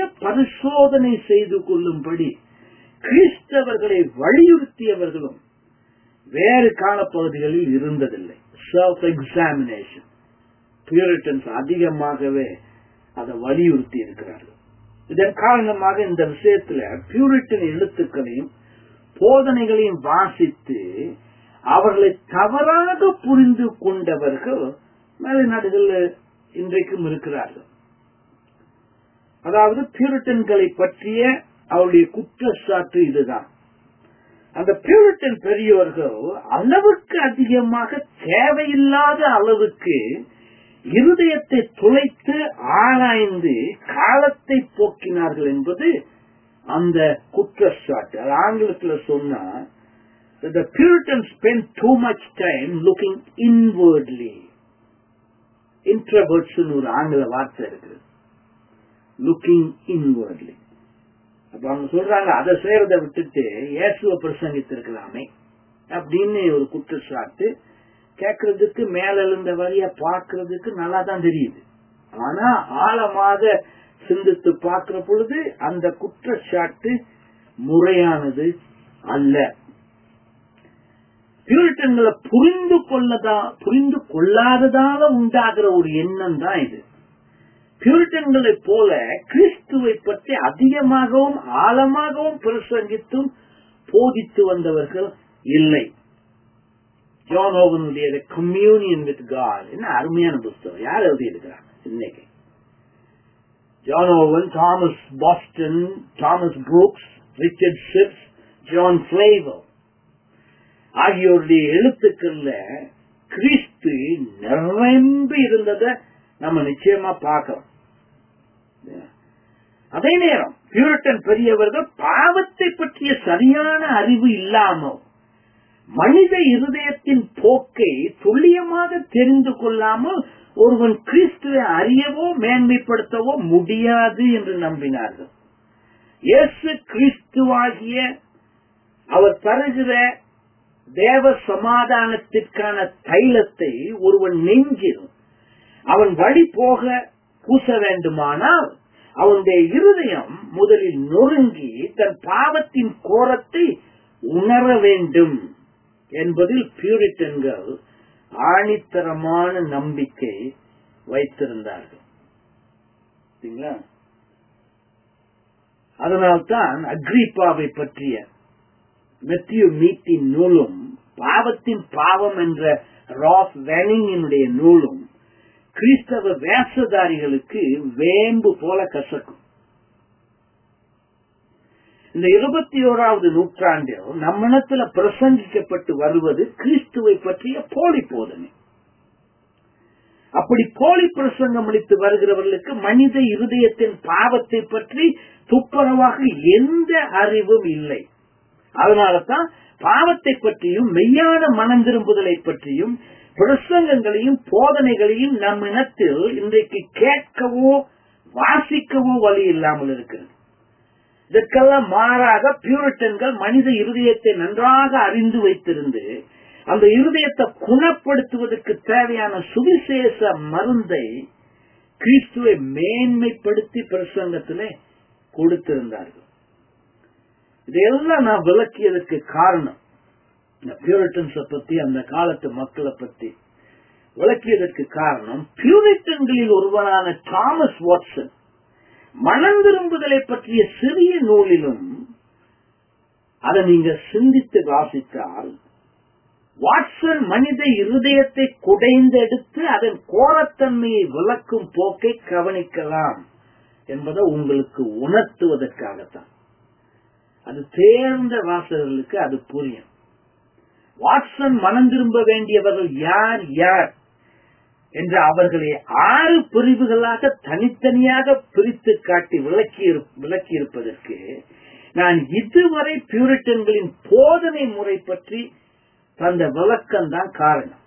பரிசோதனை செய்து கொள்ளும்படி கிறிஸ்தவர்களை வலியுறுத்தியவர்களும் வேறு காலப்பகுதிகளில் இருந்ததில்லை. செல்ஃப் எக்ஸாமினேஷன் பியூரிட்டன்ஸ் அதிகமாகவே அதை வலியுறுத்தி இருக்கிறார்கள். இதன் காரணமாக இந்த விஷயத்துல பியூரிட்டன் எழுத்துக்களையும் போதனைகளையும் வாசித்து அவர்களை தவறாக புரிந்து கொண்டவர்கள் மேல்நாடுகளில் இன்றைக்கும் இருக்கிறார்கள். அதாவது பியூரிட்டன்களை பற்றிய அவருடைய குற்றச்சாட்டு இதுதான். அந்த பியூரிட்டன் பெரியவர்கள் அளவுக்கு அதிகமாக தேவையில்லாத அளவுக்கு இருதயத்தை துளைத்து ஆராய்ந்து காலத்தை போக்கினார்கள் என்பது அந்த குற்றச்சாட்டு. ஆங்கிலத்தில் சொன்னா the Puritans spent too much time looking inwardly. Introverts ஒரு ஆங்கில வார்த்தை இருக்குது, லுக்கிங் இன்வர்ட்லி. அப்ப அவங்க சொல்றாங்க அதை செய்யறதை விட்டுட்டு இயேசுவை பிரசங்கித்திருக்கலாமே அப்படின்னு ஒரு குற்றச்சாட்டு. கேட்கறதுக்கு மேல இருந்த வழிய பார்க்கறதுக்கு நல்லா தான் தெரியுது. ஆனா ஆழமாக சிந்தித்து பார்க்கிற பொழுது அந்த குற்றச்சாட்டு முறையானது அல்ல. பியூரிட்டன்களை புரிந்து கொள்ளதா புரிந்து கொள்ளாததால உண்டாகிற ஒரு எண்ணம் தான் இது. பியூரிட்டன்களை போல கிறிஸ்துவை பற்றி அதிகமாகவும் ஆழமாகவும் பிரசங்கித்தும் போதித்து வந்தவர்கள் இல்லை. ஜான் ஓவனுடைய கம்யூனியன் வித் காட் என்ன அருமையான புத்தகம். யார் எழுதி இருக்கிறாங்க இன்னைக்கு? John Owen, Thomas Boston, Thomas Brooks, Richard Sibbes, John Flavel ஆகியோருடைய எழுத்துக்கள்ல கிறிஸ்து நிரம்பி இருந்ததை நம்ம நிச்சயமா பார்க்கிறோம். அதே நேரம் பியூரிட்டன் பெரியவர்கள் பாவத்தை பற்றிய சரியான அறிவு இல்லாமல் மனித இருதயத்தின் போக்கை துல்லியமாக தெரிந்து கொள்ளாமல் ஒருவன் கிறிஸ்துவை அறியவோ மேன்மைப்படுத்தவோ முடியாது என்று நம்பினார்கள். இயேசு கிறிஸ்துவாகிய அவர் தருகிற தேவ சமாதானத்திற்கான தைலத்தை ஒருவன் நெஞ்சில் அவன் வழி போக பூச வேண்டுமானால் அவனுடைய இருதயம் முதலில் நொறுங்கி தன் பாவத்தின் கோரத்தை உணர வேண்டும் என்பதில் பியூரிட்டன்கள் ஆணித்தரமான நம்பிக்கை வைத்திருந்தார்கள். அதனால்தான் அக்ரிப்பாவை பற்றிய மெத்தியு மீட்டின் நூலும் பாவத்தின் பாவம் என்ற ராஃப் வேனிங்கினுடைய நூலும் கிறிஸ்தவ வேஷதாரிகளுக்கு வேம்பு போல கசக்கும். இந்த இருபத்தி ஓராவது நூற்றாண்டில் நம்மிடத்துல பிரசங்கிக்கப்பட்டு வருவது கிறிஸ்துவை பற்றிய போலி போதனை. அப்படி போலி பிரசங்கம் அளித்து வருகிறவர்களுக்கு மனித இருதயத்தின் பாவத்தை பற்றி துப்புரவாக எந்த அறிவும் இல்லை. அதனால்தான் பாவத்தை பற்றியும் மெய்யான மனம் திரும்புதலை பற்றியும் பிரசங்கங்களையும் போதனைகளையும் நம் இனத்தில் இன்றைக்கு கேட்கவோ வாசிக்கவோ வழி இல்லாமல் இருக்கிறது. இதற்கெல்லாம் மாறாக பியூரிட்டன்கள் மனித இருதயத்தை நன்றாக அறிந்து வைத்திருந்து அந்த இருதயத்தை குணப்படுத்துவதற்கு தேவையான சுவிசேஷ மருந்தை கிறிஸ்துவை மேன்மைப்படுத்தி பிரசங்கத்திலே கொடுத்திருந்தார்கள். இதையெல்லாம் நான் விளக்கியதற்கு காரணம், இந்த பியூரிட்டன்ஸை பத்தி அந்த காலத்து மக்களை பத்தி விளக்கியதற்கு காரணம், பியூரிட்டன்களில் ஒருவரான தாமஸ் வாட்சன் மனம் திரும்புதலை பற்றிய சிறிய நூலிலும் அதை நீங்க சிந்தித்து வாசித்தால் வாட்சன் மனித இருதயத்தை குடைந்தெடுத்து அதன் கோரத்தன்மையை விளக்கும் போக்கை கவனிக்கலாம் என்பதை உங்களுக்கு உணர்த்துவதற்காகத்தான். அது தேர்ந்த வாசகர்களுக்கு அது புரியும். வாட்சன் மனம் திரும்ப வேண்டியவர்கள் யார் யார் என்று அவர்களை ஆறு பிரிவுகளாக தனித்தனியாக பிரித்து காட்டி விளக்கி விளக்கி இருப்பதற்கு நான் இதுவரை பியூரிட்டன்களின் போதனை முறை பற்றி தந்த விளக்கம் தான் காரணம்.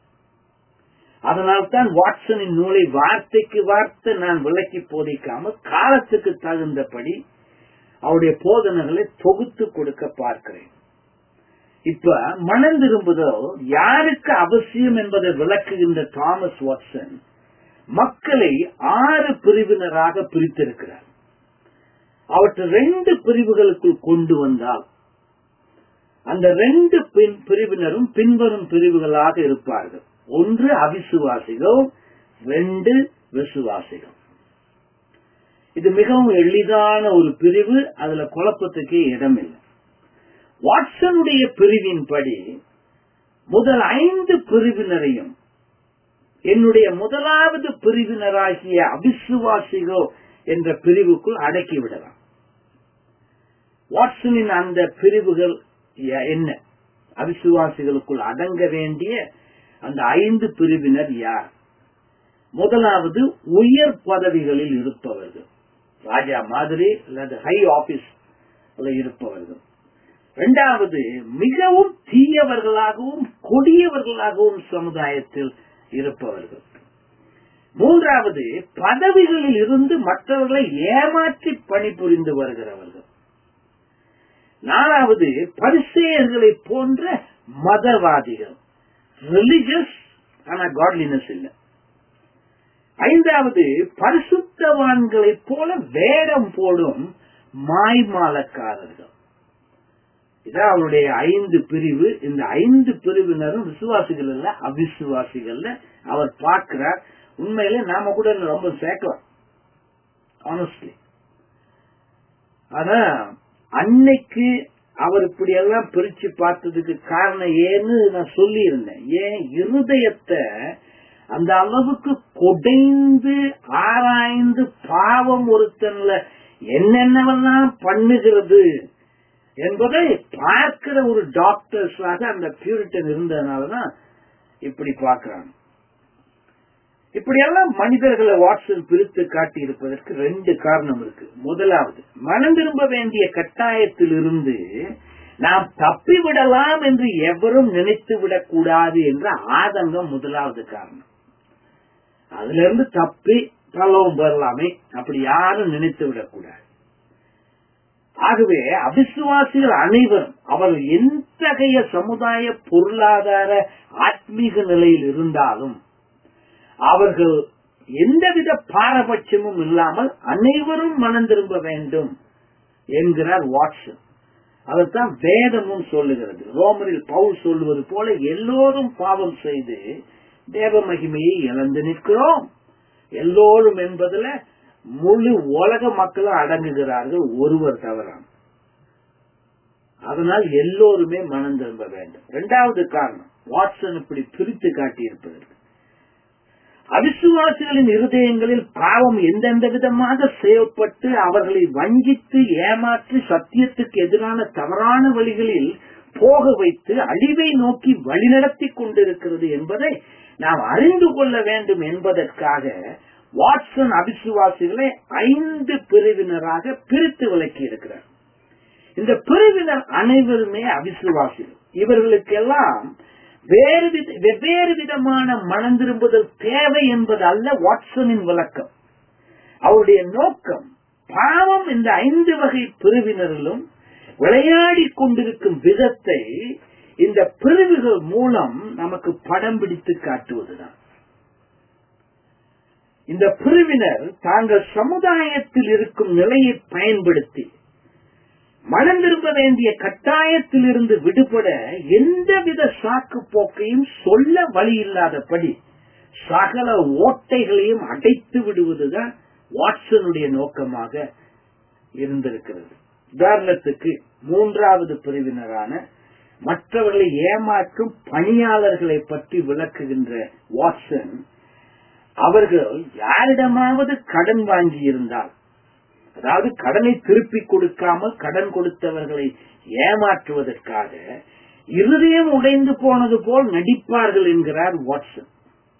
அதனால்தான் வாட்சனின் நூலை வார்த்தைக்கு வார்த்தை நான் விளக்கி போதிக்காமல் காலத்துக்கு தகுந்தபடி அவருடைய போதனைகளை தொகுத்து கொடுக்க பார்க்கிறேன். இப்ப மனம் திரும்புதோ யாருக்கு அவசியம் என்பதை விளக்குகின்ற தாமஸ் வாட்சன் மக்களை ஆறு பிரிவினராக பிரித்திருக்கிறார். அவற்றை ரெண்டு பிரிவுகளுக்குள் கொண்டு வந்தால் அந்த ரெண்டு பிரிவினரும் பின்வரும் பிரிவுகளாக இருப்பார்கள். ஒன்று அவிசுவாசிகள், ரெண்டு விசுவாசிகள். இது மிகவும் எளிதான ஒரு பிரிவு, அதுல குழப்பத்துக்கே இடமில்லை. வாட்சனுடைய பிரிவின்படி முதல் ஐந்து பிரிவினரையும் என்னுடைய முதலாவது பிரிவினராகிய அவிசுவாசிகள் என்ற பிரிவுக்குள் அடக்கிவிடலாம். வாட்சனின் அந்த பிரிவுகள் என்ன? அவிசுவாசிகளுக்குள் அடங்க வேண்டிய அந்த ஐந்து பிரிவினர் யார்? முதலாவது உயர் பதவிகளில் இருப்பவர்கள், ராஜா மாதிரி அல்லது ஹை ஆபீஸ் இருப்பவர்கள். இரண்டாவது மிகவும் தீயவர்களாகவும் கொடியவர்களாகவும் சமுதாயத்தில் இருப்பவர்கள். மூன்றாவது பதவிகளில் இருந்து மற்றவர்களை ஏமாற்றி பணிபுரிந்து வருகிறவர்கள். நாலாவது பரிசேயர்களை போன்ற மதவாதிகள், ரிலிஜியஸ் ஆனா காட்லினஸ் இல்லை. ஐந்தாவது பரிசுத்தவான்களை போல வேடம் போடும் மாய்மாலக்காரர்கள். இதான் அவருடைய ஐந்து பிரிவு. இந்த ஐந்து பிரிவினரும் விசுவாசிகள் இல்ல, அவிசுவாசிகள். அவர் பார்க்கிறார். உண்மையில நாம கூட ரொம்ப சேர்க்கலாம் ஆனஸ்ட்லி. ஆனா அன்னைக்கு அவர் இப்படி எல்லாம் பிரிச்சு பார்த்ததுக்கு காரணம் ஏன்னு நான் சொல்லி இருந்தேன். ஏன் இருதயத்தை அந்த அளவுக்கு கொடைந்து ஆராய்ந்து பாவம் ஒருத்தன்ல என்னென்னவெல்லாம் பண்ணுகிறது என்பதை பார்க்கிற ஒரு டாக்டர்ஸாக அந்த பியூரிட்டன் இருந்ததுனாலதான் இப்படி பார்க்கிறாங்க. இப்படியெல்லாம் மனிதர்களை வாட்சன் பிரித்து காட்டி இருப்பதற்கு ரெண்டு காரணம் இருக்கு. முதலாவது, மனம் திரும்ப வேண்டிய கட்டாயத்தில் இருந்து நாம் தப்பிவிடலாம் என்று எவரும் நினைத்து விடக்கூடாது என்ற ஆதங்கம் முதலாவது காரணம். அதுல இருந்து தப்பி தலவும் பெறலாமே, அப்படி யாரும் நினைத்து விடக்கூடாது. ஆகவே அவிசுவாசிகள் அனைவரும் அவர்கள் எத்தகைய சமுதாய பொருளாதார ஆத்மீக நிலையில் இருந்தாலும் அவர்கள் எந்தவித பாரபட்சமும் இல்லாமல் அனைவரும் மனம் திரும்ப வேண்டும் என்கிறார் வாட்சன். அதைத்தான் வேதமும் சொல்லுகிறது. ரோமரில் பவுல் சொல்லுவது போல எல்லோரும் பாவம் செய்து தேவ மகிமையை இழந்து நிற்கிறோம். எல்லோரும் என்பதுல முழு உலக மக்களும் அடங்குகிறார்கள், ஒருவர் தவறான. அதனால் எல்லோருமே மனம் திரும்ப வேண்டும். இரண்டாவது காரணம், வாட்சன் இப்படி பிரித்து காட்டியிருப்பதற்கு அவிசுவாசிகளின் இருதயங்களில் பாவம் எந்தெந்த விதமாக செயல்பட்டு அவர்களை வஞ்சித்து ஏமாற்றி சத்தியத்துக்கு எதிரான தவறான வழிகளில் போக வைத்து அழிவை நோக்கி வழிநடத்தி கொண்டிருக்கிறது என்பதை நாம் அறிந்து கொள்ள வேண்டும் என்பதற்காக வாட்சன் அவிசுவாசிகளை ஐந்து பிரிவினராக பிரித்து விளக்கி இருக்கிறார். இந்த பிரிவினர் அனைவருமே அவிசுவாசிகள். இவர்களுக்கெல்லாம் வேறு வெவ்வேறு விதமான மனம் திரும்புதல் தேவை என்பது அல்ல வாட்சனின் விளக்கம். அவருடைய நோக்கம் பாவம் இந்த ஐந்து வகை பிரிவினரிலும் விளையாடி கொண்டிருக்கும் விதத்தை இந்த பிரிவுகள் மூலம் நமக்கு படம் பிடித்து காட்டுவதுதான். இந்த பிரிவினர் தாங்கள் சமுதாயத்தில் இருக்கும் நிலையை பயன்படுத்தி மனம் திரும்ப வேண்டிய கட்டாயத்தில் இருந்து விடுபட எந்தவித சாக்கு போக்கையும் சொல்ல வழி இல்லாதபடி சகல ஓட்டைகளையும் அடைத்து விடுவதுதான் வாட்சனுடைய நோக்கமாக இருந்திருக்கிறது. உதாரணத்துக்கு மூன்றாவது பிரிவினரான மற்றவர்களை ஏமாற்றும் பணியாளர்களை பற்றி விளக்குகின்ற வாட்சன், அவர்கள் யாரிடமாவது கடன் வாங்கி இருந்தால், அதாவது கடனை திருப்பி கொடுக்காமல் கடன் கொடுத்தவர்களை ஏமாற்றுவதற்காக இருதயம் உடைந்து போனது போல் நடிப்பார்கள் என்கிறார் வாட்சன்.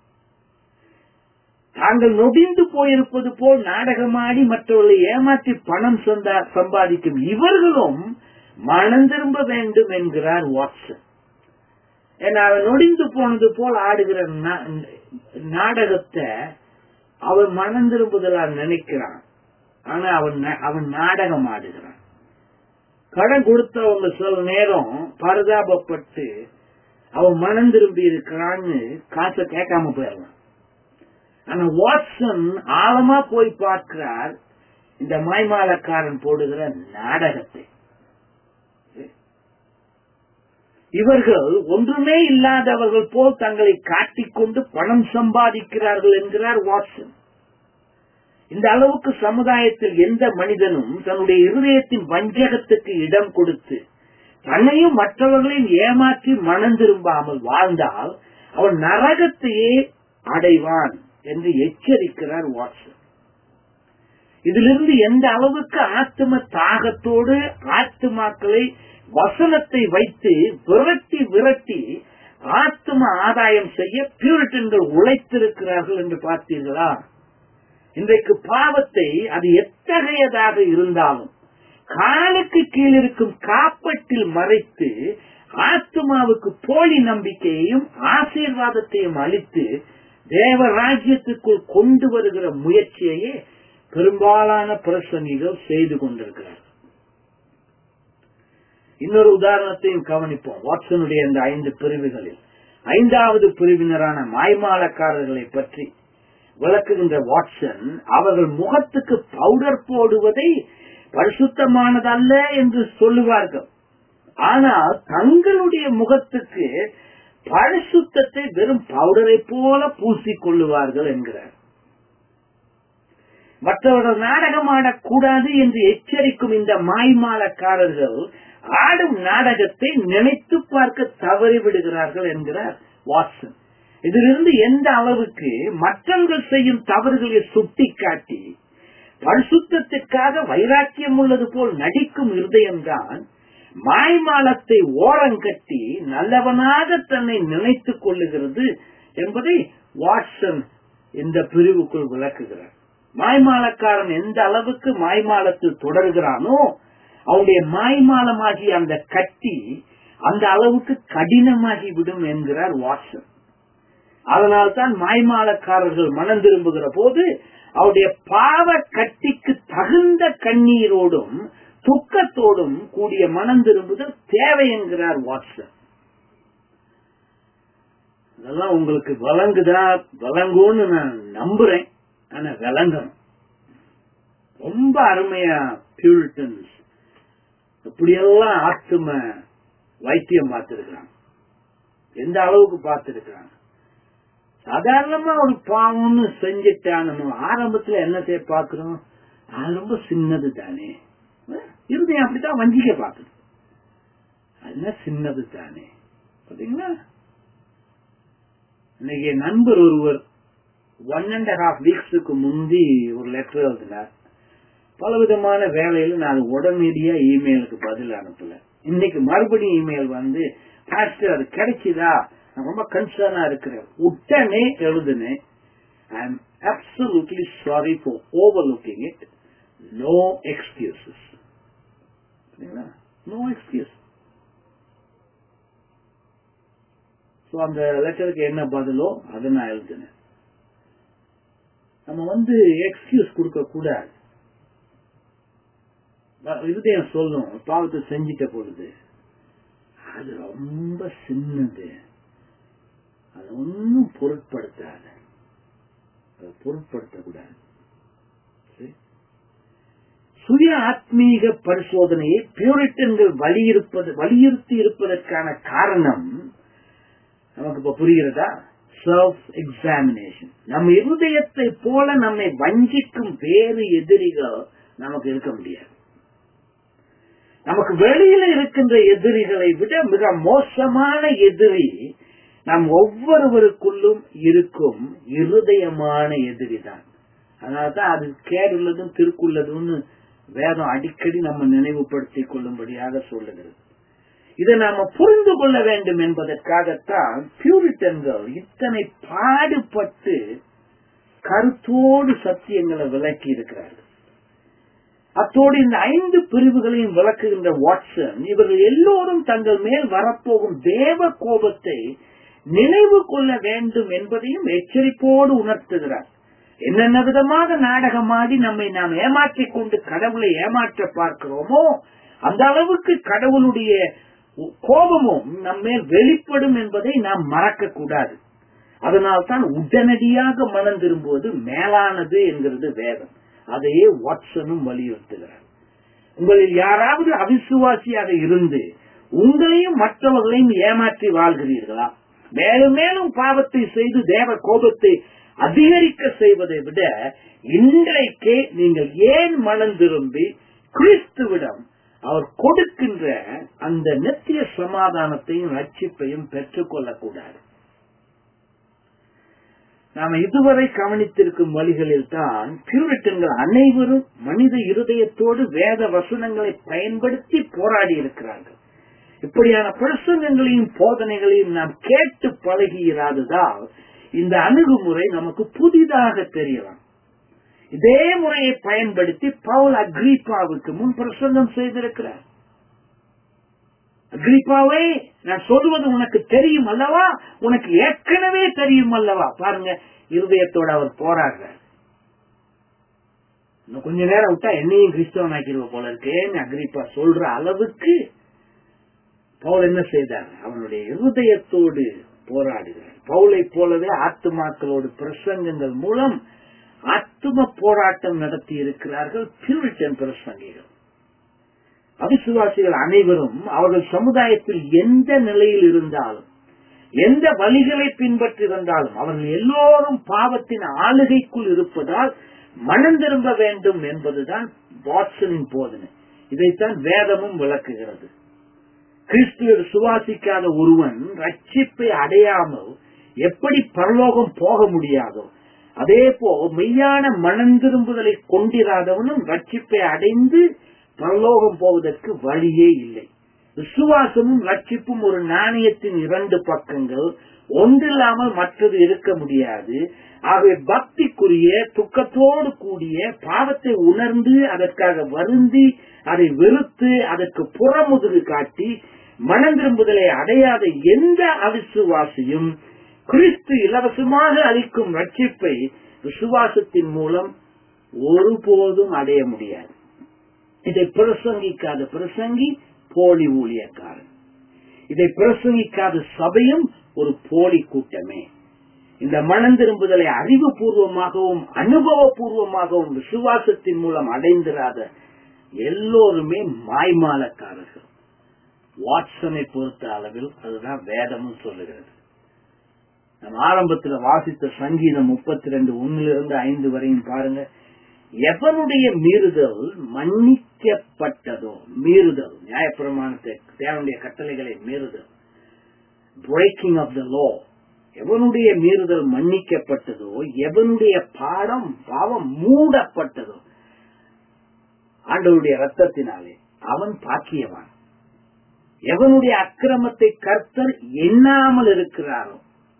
தாங்கள் நொடிந்து போயிருப்பது போல் நாடகமாடி மற்றவர்களை ஏமாற்றி பணம் சம்பாதிக்கும் இவர்களும் மனம் திரும்ப வேண்டும் என்கிறார் வாட்சன். ஏன்னா அவன் நொடிந்து போனது போல் ஆடுகிற நாடகத்தை அவன் மனம் திரும்புதலா நினைக்கிறான். ஆனா அவன் அவன் நாடகம் ஆடுகிறான். கடன் கொடுத்தவங்க சில நேரம் பரிதாபப்பட்டு அவன் மனம் திரும்பி இருக்கிறான்னு காசை கேட்காம போயிடலாம். ஆனா வாட்சன் ஆழமா போய் பார்க்கிறார் இந்த மாய்மாலக்காரன் போடுகிற நாடகத்தை. இவர்கள் ஒன்றுமே இல்லாதவர்கள் போல் தங்களை காட்டிக்கொண்டு பணம் சம்பாதிக்கிறார்கள் என்கிறார் வாட்சன். இந்த அளவுக்கு சமுதாயத்தில் எந்த மனிதனும் தன்னுடைய இருதயத்தின் வஞ்சகத்துக்கு இடம் கொடுத்து தன்னையும் மற்றவர்களையும் ஏமாற்றி மனம் திரும்பாமல் வாழ்ந்தால் அவன் நரகத்தையே அடைவான் என்று எச்சரிக்கிறார் வாட்சன். இதிலிருந்து எந்த அளவுக்கு ஆத்ம தாகத்தோடு ஆத்மாக்களை வசனத்தை வைத்து விரட்டி விரட்டி ஆத்ம ஆதாயம் செய்ய பியூரிட்டன்கள் உழைத்திருக்கிறார்கள் என்று பார்த்தீர்களா? இன்றைக்கு பாவத்தை அது எத்தகையதாக இருந்தாலும் காலுக்கு கீழ் இருக்கும் காப்பட்டில் மறைத்து ஆத்மாவுக்கு போலி நம்பிக்கையையும் ஆசீர்வாதத்தையும் அளித்து தேவ ராஜ்யத்துக்குள் கொண்டு வருகிற முயற்சியையே பெரும்பாலான பிரசங்கிகள் செய்து கொண்டிருக்கிறார்கள். இன்னொரு உதாரணத்தையும் கவனிப்போம். வாட்சனுடைய இந்த ஐந்து பிரிவுகளில் ஐந்தாவது பிரிவினரான மாய்மாலக்காரர்களை பற்றி விளக்குகின்ற வாட்சன் அவர்கள் முகத்துக்கு பவுடர் போடுவதை பரிசுத்தமானதல்ல என்று சொல்லுவார்கள். ஆனால் தங்களுடைய முகத்துக்கு பரிசுத்தத்தை வெறும் பவுடரை போல பூசிக்கொள்ளுவார்கள் என்கிறார். மற்றவர்கள் நாடகம் ஆடக்கூடாது என்று எச்சரிக்கும் இந்த மாய்மாலக்காரர்கள் ஆடும் நாடகத்தை நினைத்து பார்க்க தவறிவிடுகிறார்கள் என்கிறார் வாட்சன். இதிலிருந்து எந்த அளவுக்கு மற்றவர்கள் செய்யும் தவறுகளை சுட்டிக்காட்டி பரிசுத்தத்திற்காக வைராக்கியம் உள்ளது போல் நடிக்கும் இருதயம்தான் மாய்மாலத்தை ஓரங்கட்டி நல்லவனாக தன்னை நினைத்துக் கொள்ளுகிறது என்பதை வாட்சன் இந்த பிரிவுக்குள் விளக்குகிறார். மாய்மாலக்காரன் எந்த அளவுக்கு மாய்மாலத்தில் தொடர்கிறானோ அவனுடைய மாய்மாலமாகி அந்த கட்டி அந்த அளவுக்கு கடினமாகி விடும் என்கிறார் வாட்சன். அதனால்தான் மாய்மாலக்காரர்கள் மனம் திரும்புகிற போது அவருடைய பாவ கட்டிக்கு தகுந்த கண்ணீரோடும் துக்கத்தோடும் கூடிய மனம் திரும்புதல் தேவை என்கிறார் வாட்சன். இதெல்லாம் உங்களுக்கு வழங்குதா? வழங்கும்னு நான் நம்புறேன். ஆனா விளங்கணும். ரொம்ப அருமையா பியூரிட்டன்ஸ் இப்படியெல்லாம் ஆத்ம வைத்தியம் பார்த்திருக்கிறாங்க. எந்த அளவுக்கு பார்த்திருக்கிறாங்க? சாதாரணமா ஒரு பாவம்னு செஞ்சுட்டா நம்ம ஆரம்பத்துல என்ன செய்ய பாக்குறோம்? அது ரொம்ப சின்னது தானே, இருதயம் அப்படித்தான் வஞ்சிக்க பாக்குது. அது சின்னது தானே. பாத்தீங்களா? இன்னைக்கு நண்பர் ஒருவர் ஒன் அண்ட் ஹாஃப் வீக்ஸுக்கு முந்தி ஒரு லெட்டர் எழுதினார். பல விதமான வேலையில நான் உடனடியா இமெயிலுக்கு பதில் அனுப்பல. இன்னைக்கு மறுபடியும் இமெயில் வந்து பாஸ்டர் அது கிடைச்சுதா, நான் ரொம்ப கன்சர்னா இருக்கிறேன். உடனே எழுதுனேன். I am absolutely sorry for overlooking it. No excuses. No excuse. அந்த லெட்டருக்கு என்ன பதிலோ அதை நான் எழுதுனேன். நம்ம வந்து எக்ஸ்கியூஸ் கொடுக்க கூடாது. இருதயம் சொல்லும் பாவத்தை செஞ்சிட்ட பொழுது அது ரொம்ப சின்னது, அது ஒன்னும் பொருட்படுத்தாது, அதை பொருட்படுத்தக்கூடாது. சுய ஆத்மீக பரிசோதனையை பியூரிட்டன்கள் வலியுறுப்பது வலியுறுத்தி இருப்பதற்கான காரணம் நமக்கு இப்ப புரிகிறதா? Self examination. நம்ம இருதயத்தை போல நம்மை வஞ்சிக்கும் வேறு எதிரிகள் நமக்கு இருக்க முடியாது. நமக்கு வெளியில இருக்கின்ற எதிரிகளை விட மிக மோசமான எதிரி நம் ஒவ்வொருவருக்குள்ளும் இருக்கும் இருதயமான எதிரி தான். அதனால்தான் அது கேடுள்ளதும் திருக்குள்ளதும் வேதம் அடிக்கடி நம்ம நினைவுபடுத்திக் கொள்ளும்படியாக சொல்லுகிறது. இதை நாம புரிந்து கொள்ள வேண்டும் என்பதற்காகத்தான் பியூரிட்டன்கள் இத்தனை பாடுபட்டு கருத்தோடு சத்தியங்களை விளக்கி இருக்கிறார்கள். அத்தோடு இந்த ஐந்து பிரிவுகளையும் விளக்குகின்ற வாட்சன் இவர்கள் எல்லோரும் தங்கள் மேல் வரப்போகும் தேவ கோபத்தை நினைவு கொள்ள வேண்டும் என்பதையும் எச்சரிப்போடு உணர்த்துகிறார். என்னென்ன விதமாக நாடகமாடி நம்மை நாம் ஏமாற்றிக் கொண்டு கடவுளை ஏமாற்ற பார்க்கிறோமோ அந்த அளவுக்கு கடவுளுடைய கோபமும் நம்மேல் வெளிப்படும் என்பதை நாம் மறக்க கூடாது. அதனால்தான் உடனடியாக மனம் திரும்புவது மேலானது என்கிறது வேதம். அதையே வாட்சனும் வலியுறுத்துகிறார். உங்களில் யாராவது அவிசுவாசியாக இருந்து உங்களையும் மற்றவர்களையும் ஏமாற்றி வாழ்கிறீர்களா? மேலும் மேலும் பாவத்தை செய்து தேவ கோபத்தை அதிகரிக்க செய்வதை விட இன்றைக்கே நீங்கள் ஏன் மனம் திரும்பி கிறிஸ்துவிடம் அவர் கொடுக்கின்ற அந்த நித்திய சமாதானத்தையும் ரட்சிப்பையும் பெற்றுக் கொள்ளக்கூடாது? நாம இதுவரை கவனித்திருக்கும் வழிகளில் தான் பியூரிட்டன்கள் அனைவரும் மனித இருதயத்தோடு வேத வசனங்களை பயன்படுத்தி போராடி இருக்கிறார்கள். இப்படியான பிரசங்கங்களையும் போதனைகளையும் நாம் கேட்டு பழகிறாததால் இந்த அணுகுமுறை நமக்கு புதிதாக தெரியலாம். இதே முறையை பயன்படுத்தி பவுல் அக்ரிப்பாவுக்கு முன் பிரசங்கம் செய்திருக்கிறார். அக்ரிப்பாவே, நான் சொல்வது உனக்கு தெரியும் அல்லவா, உனக்கு ஏற்கனவே தெரியும் அல்லவா. பாருங்க, இருதயத்தோடு அவர் போராடுறார். இன்னும் கொஞ்ச நேரம் விட்டா என்னையும் கிறிஸ்தவன் ஆக்கிடுவ போல இருக்கேன்னு அக்ரிப்பா சொல்ற அளவுக்கு பவுல் என்ன செய்தார்? அவனுடைய இருதயத்தோடு போராடுகிறார். பவுலை போலவே ஆத்துமாக்களோடு பிரசங்கங்கள் மூலம் ஆத்தும போராட்டம் நடத்தி இருக்கிறார்கள் பியூரிட்டன் பிரசங்கிகள். அவிசுவாசிகள் அனைவரும் அவர்கள் சமுதாயத்தில் எந்த நிலையில் இருந்தாலும், எந்த வழிகளை பின்பற்றி வந்தாலும் அவர்கள் எல்லோரும் பாவத்தின் ஆளுகைக்குள் இருப்பதால் மனம் திரும்ப வேண்டும் என்பதுதான் வாட்சனின் போதனை. இதைத்தான் வேதமும் விளக்குகிறது. கிறிஸ்துவை சுவாசிக்காத ஒருவன் ரட்சிப்பை அடையாமல் எப்படி பரலோகம் போக முடியாதோ, அதே போல் மெய்யான மனம் திரும்புதலை கொண்டிராதவனும் ரட்சிப்பை அடைந்து பரலோகம் போவதற்கு வழியே இல்லை. விசுவாசமும் ரட்சிப்பும் ஒரு நாணயத்தின் இரண்டு பக்கங்கள், ஒன்றில்லாமல் மற்றது இருக்க முடியாது. ஆகவே பக்திக்குரிய துக்கத்தோடு கூடிய பாவத்தை உணர்ந்து அதற்காக வருந்தி அதை வெறுத்து அதற்கு புறமுதுகு காட்டி மனம் திரும்புதலை அடையாத எந்த அவிசுவாசியும் கிறிஸ்து இலவசமாக அளிக்கும் ரட்சிப்பை விசுவாசத்தின் மூலம் ஒருபோதும் அடைய முடியாது. இதை பிரசங்கிக்காத பிரசங்கி போலி ஊழியக்காரன், இதை பிரசங்கிக்காத சபையும் ஒரு போலி கூட்டமே. இந்த மனம் திரும்புதலை அறிவுபூர்வமாகவும் அனுபவபூர்வமாகவும் விசுவாசத்தின் மூலம் அடைந்திராத எல்லோருமே மாய்மாலக்காரர்கள். வாட்சனை பொறுத்த அளவில் அதுதான் வேதமும் சொல்லுகிறது. நம்ம ஆரம்பத்தில் வாசித்த சங்கீதம் முப்பத்தி ரெண்டு ஒன்னிலிருந்து ஐந்து வரையும் பாருங்க. எவனுடைய மீறுதல் மன்னிக்கப்பட்டதோ, மீறுதல் நியாயப்பிரமாணத்தை தேவனுடைய கட்டளைகளை மீறுதல், பிரேக்கிங் ஆஃப் த லா, எவனுடைய மீறுதல் மன்னிக்கப்பட்டதோ, எவனுடைய பாடம் பாவம் மூடப்பட்டதோ ஆண்டவருடைய ரத்தத்தினாலே அவன் பாக்கியவான். எவனுடைய அக்கிரமத்தை கர்த்தர் எண்ணாமல் இருக்கிறாரோ,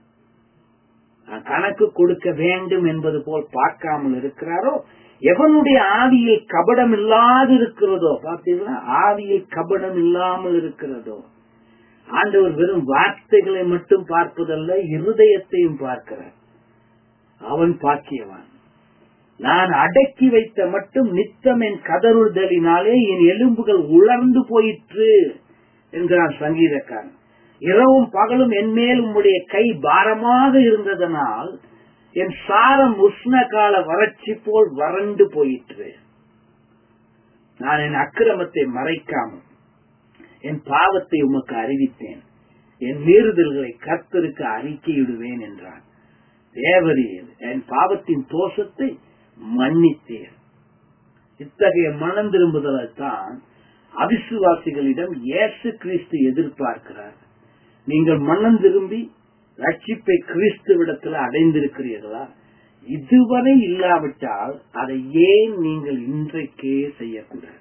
கணக்கு கொடுக்க வேண்டும் என்பது போல் பார்க்காமல் இருக்கிறாரோ, எவனுடைய ஆவியில் கபடம் இல்லாது இருக்கிறதோ, பார்த்தீங்களா, ஆவியில் கபடம் இல்லாமல் இருக்கிறதோ. ஆண்டவர் வெறும் வார்த்தைகளை மட்டும் பார்ப்பதல்ல, இருதயத்தையும் பார்க்கிறார். அவன் பாக்கியவான். நான் அடக்கி வைத்த மட்டும் நித்தம் என் கதறுதலினாலே என் எலும்புகள் உலர்ந்து போயிற்று என்கிறான் சங்கீதக்காரன். இரவும் பகலும் என் மேல் உம்முடைய கை பாரமாக இருந்ததனால் என் சாரம் உஷ்ண கால வறட்சி போல் வறண்டு போயிற்று. நான் என் அக்கிரமத்தை மறைக்காமல் என் பாவத்தை உமக்கு அறிவித்தேன், என் மீறுதல்களை கர்த்தருக்கு அறிக்கையிடுவேன் என்றான். தேவரீர் என் பாவத்தின் தோஷத்தை மன்னித்தீர். இத்தகைய மனம் திரும்புதலைத்தான் அவிசுவாசிகளிடம் இயேசு கிறிஸ்து எதிர்பார்க்கிறார். நீங்கள் மனம் திரும்பி ரட்சிப்பை கிறிஸ்துவிடத்தில் அடைந்திருக்கிறீர்களா? இதுவரை இல்லாவிட்டால் அதை ஏன் நீங்கள் இன்றைக்கே செய்யக்கூடாது?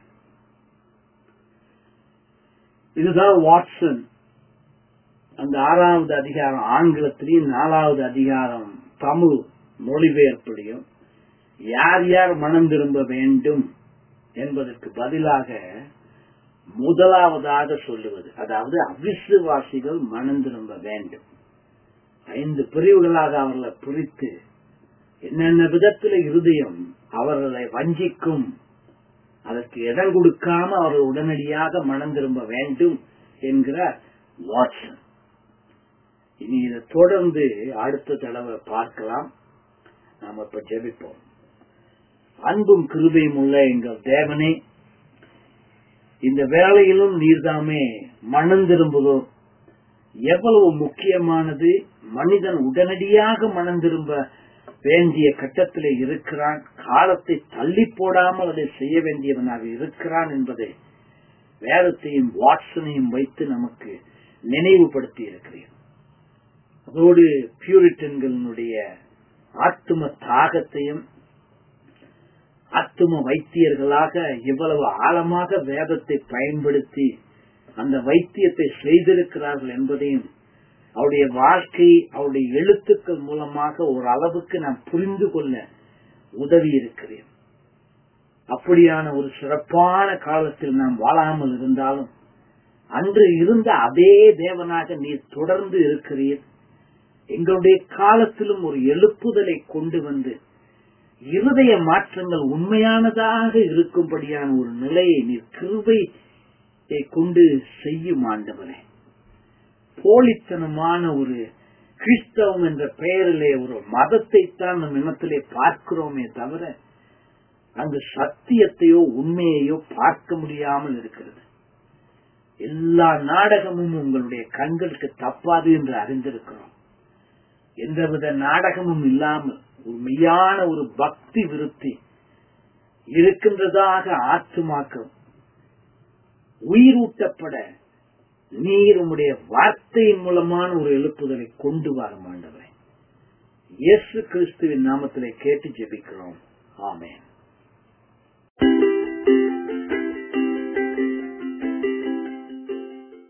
இதுதான் வாட்சன் அந்த ஆறாவது அதிகாரம் ஆங்கிலத்திலையும் நாலாவது அதிகாரம் தமிழ் மொழிபெயர்ப்பிலையும் யார் யார் மனம் திரும்ப வேண்டும் என்பதற்கு பதிலாக முதலாவதாக சொல்லுவது, அதாவது அவிசுவாசிகள் மனம் திரும்ப வேண்டும். ஐந்து பிரிவுகளாக அவர்களை பிரித்து என்னென்ன விதத்தில் இருதயம் அவர்களை வஞ்சிக்கும், அதற்கு இடம் கொடுக்காம அவர்கள் உடனடியாக மனம் திரும்ப வேண்டும் என்கிற வாட்சன். இனி இதை தொடர்ந்து அடுத்த தடவை பார்க்கலாம். நாம் இப்ப ஜெபிப்போம். அன்பும் கிருபையும் உள்ள எங்கள் தேவனே, இந்த வேளையிலும் நீர்தாமே மனம் திரும்புதோ எவ்வளவு முக்கியமானது. மனிதன் உடனடியாக மனம் திரும்ப வேண்டிய கட்டத்திலே இருக்கிறான். காலத்தை தள்ளி போடாமல் அதை செய்ய வேண்டியவனாக இருக்கிறான் என்பதை வேதத்தையும் வாட்சனையும் வைத்து நமக்கு நினைவுபடுத்தி இருக்கிறேன். அதோடு பியூரிட்டன்களுடைய ஆத்தும தாகத்தையும் ஆத்தும வைத்தியர்களாக இவ்வளவு ஆழமாக வேதத்தை பயன்படுத்தி அந்த வைத்தியத்தை செய்திருக்கிறார்கள் என்பதையும் அவருடைய வாழ்க்கை அவருடைய எழுத்துக்கள் மூலமாக ஒரு அளவுக்கு நான் புரிந்து கொள்ள உதவி இருக்கிறேன். அப்படியான ஒரு சிறப்பான காலத்தில் நாம் வாழாமல் இருந்தாலும் அன்று இருந்த அதே தேவனாக நீர் தொடர்ந்து இருக்கிறீர். எங்களுடைய காலத்திலும் ஒரு எழுப்புதலை கொண்டு வந்து இருதய மாற்றங்கள் உண்மையானதாக இருக்கும்படியான ஒரு நிலையை நீர் கிருபையை கொண்டு செய்யும் ஆண்டவரே. போலித்தனமான ஒரு கிறிஸ்தவம் என்ற பெயரிலே ஒரு மதத்தை தான் நம் இனத்திலே பார்க்கிறோமே தவிர அங்கு சத்தியத்தையோ உண்மையையோ பார்க்க முடியாமல் இருக்கிறது. எல்லா நாடகமும் உங்களுடைய கண்களுக்கு தப்பாது என்று அறிந்திருக்கிறோம். எந்தவித நாடகமும் இல்லாமல் ஒரு மெய்யான ஒரு பக்தி விருத்தி இருக்கின்றதாக ஆத்துமாக்கள் உயிரூட்டப்பட நீர் உம்முடைய வார்த்தையின் மூலமான ஒரு எழுப்புதலை கொண்டு வர ஆண்டவரே. இயேசு கிறிஸ்துவின் நாமத்திலே கேட்டு ஜெபிக்கிறோம். ஆமென்.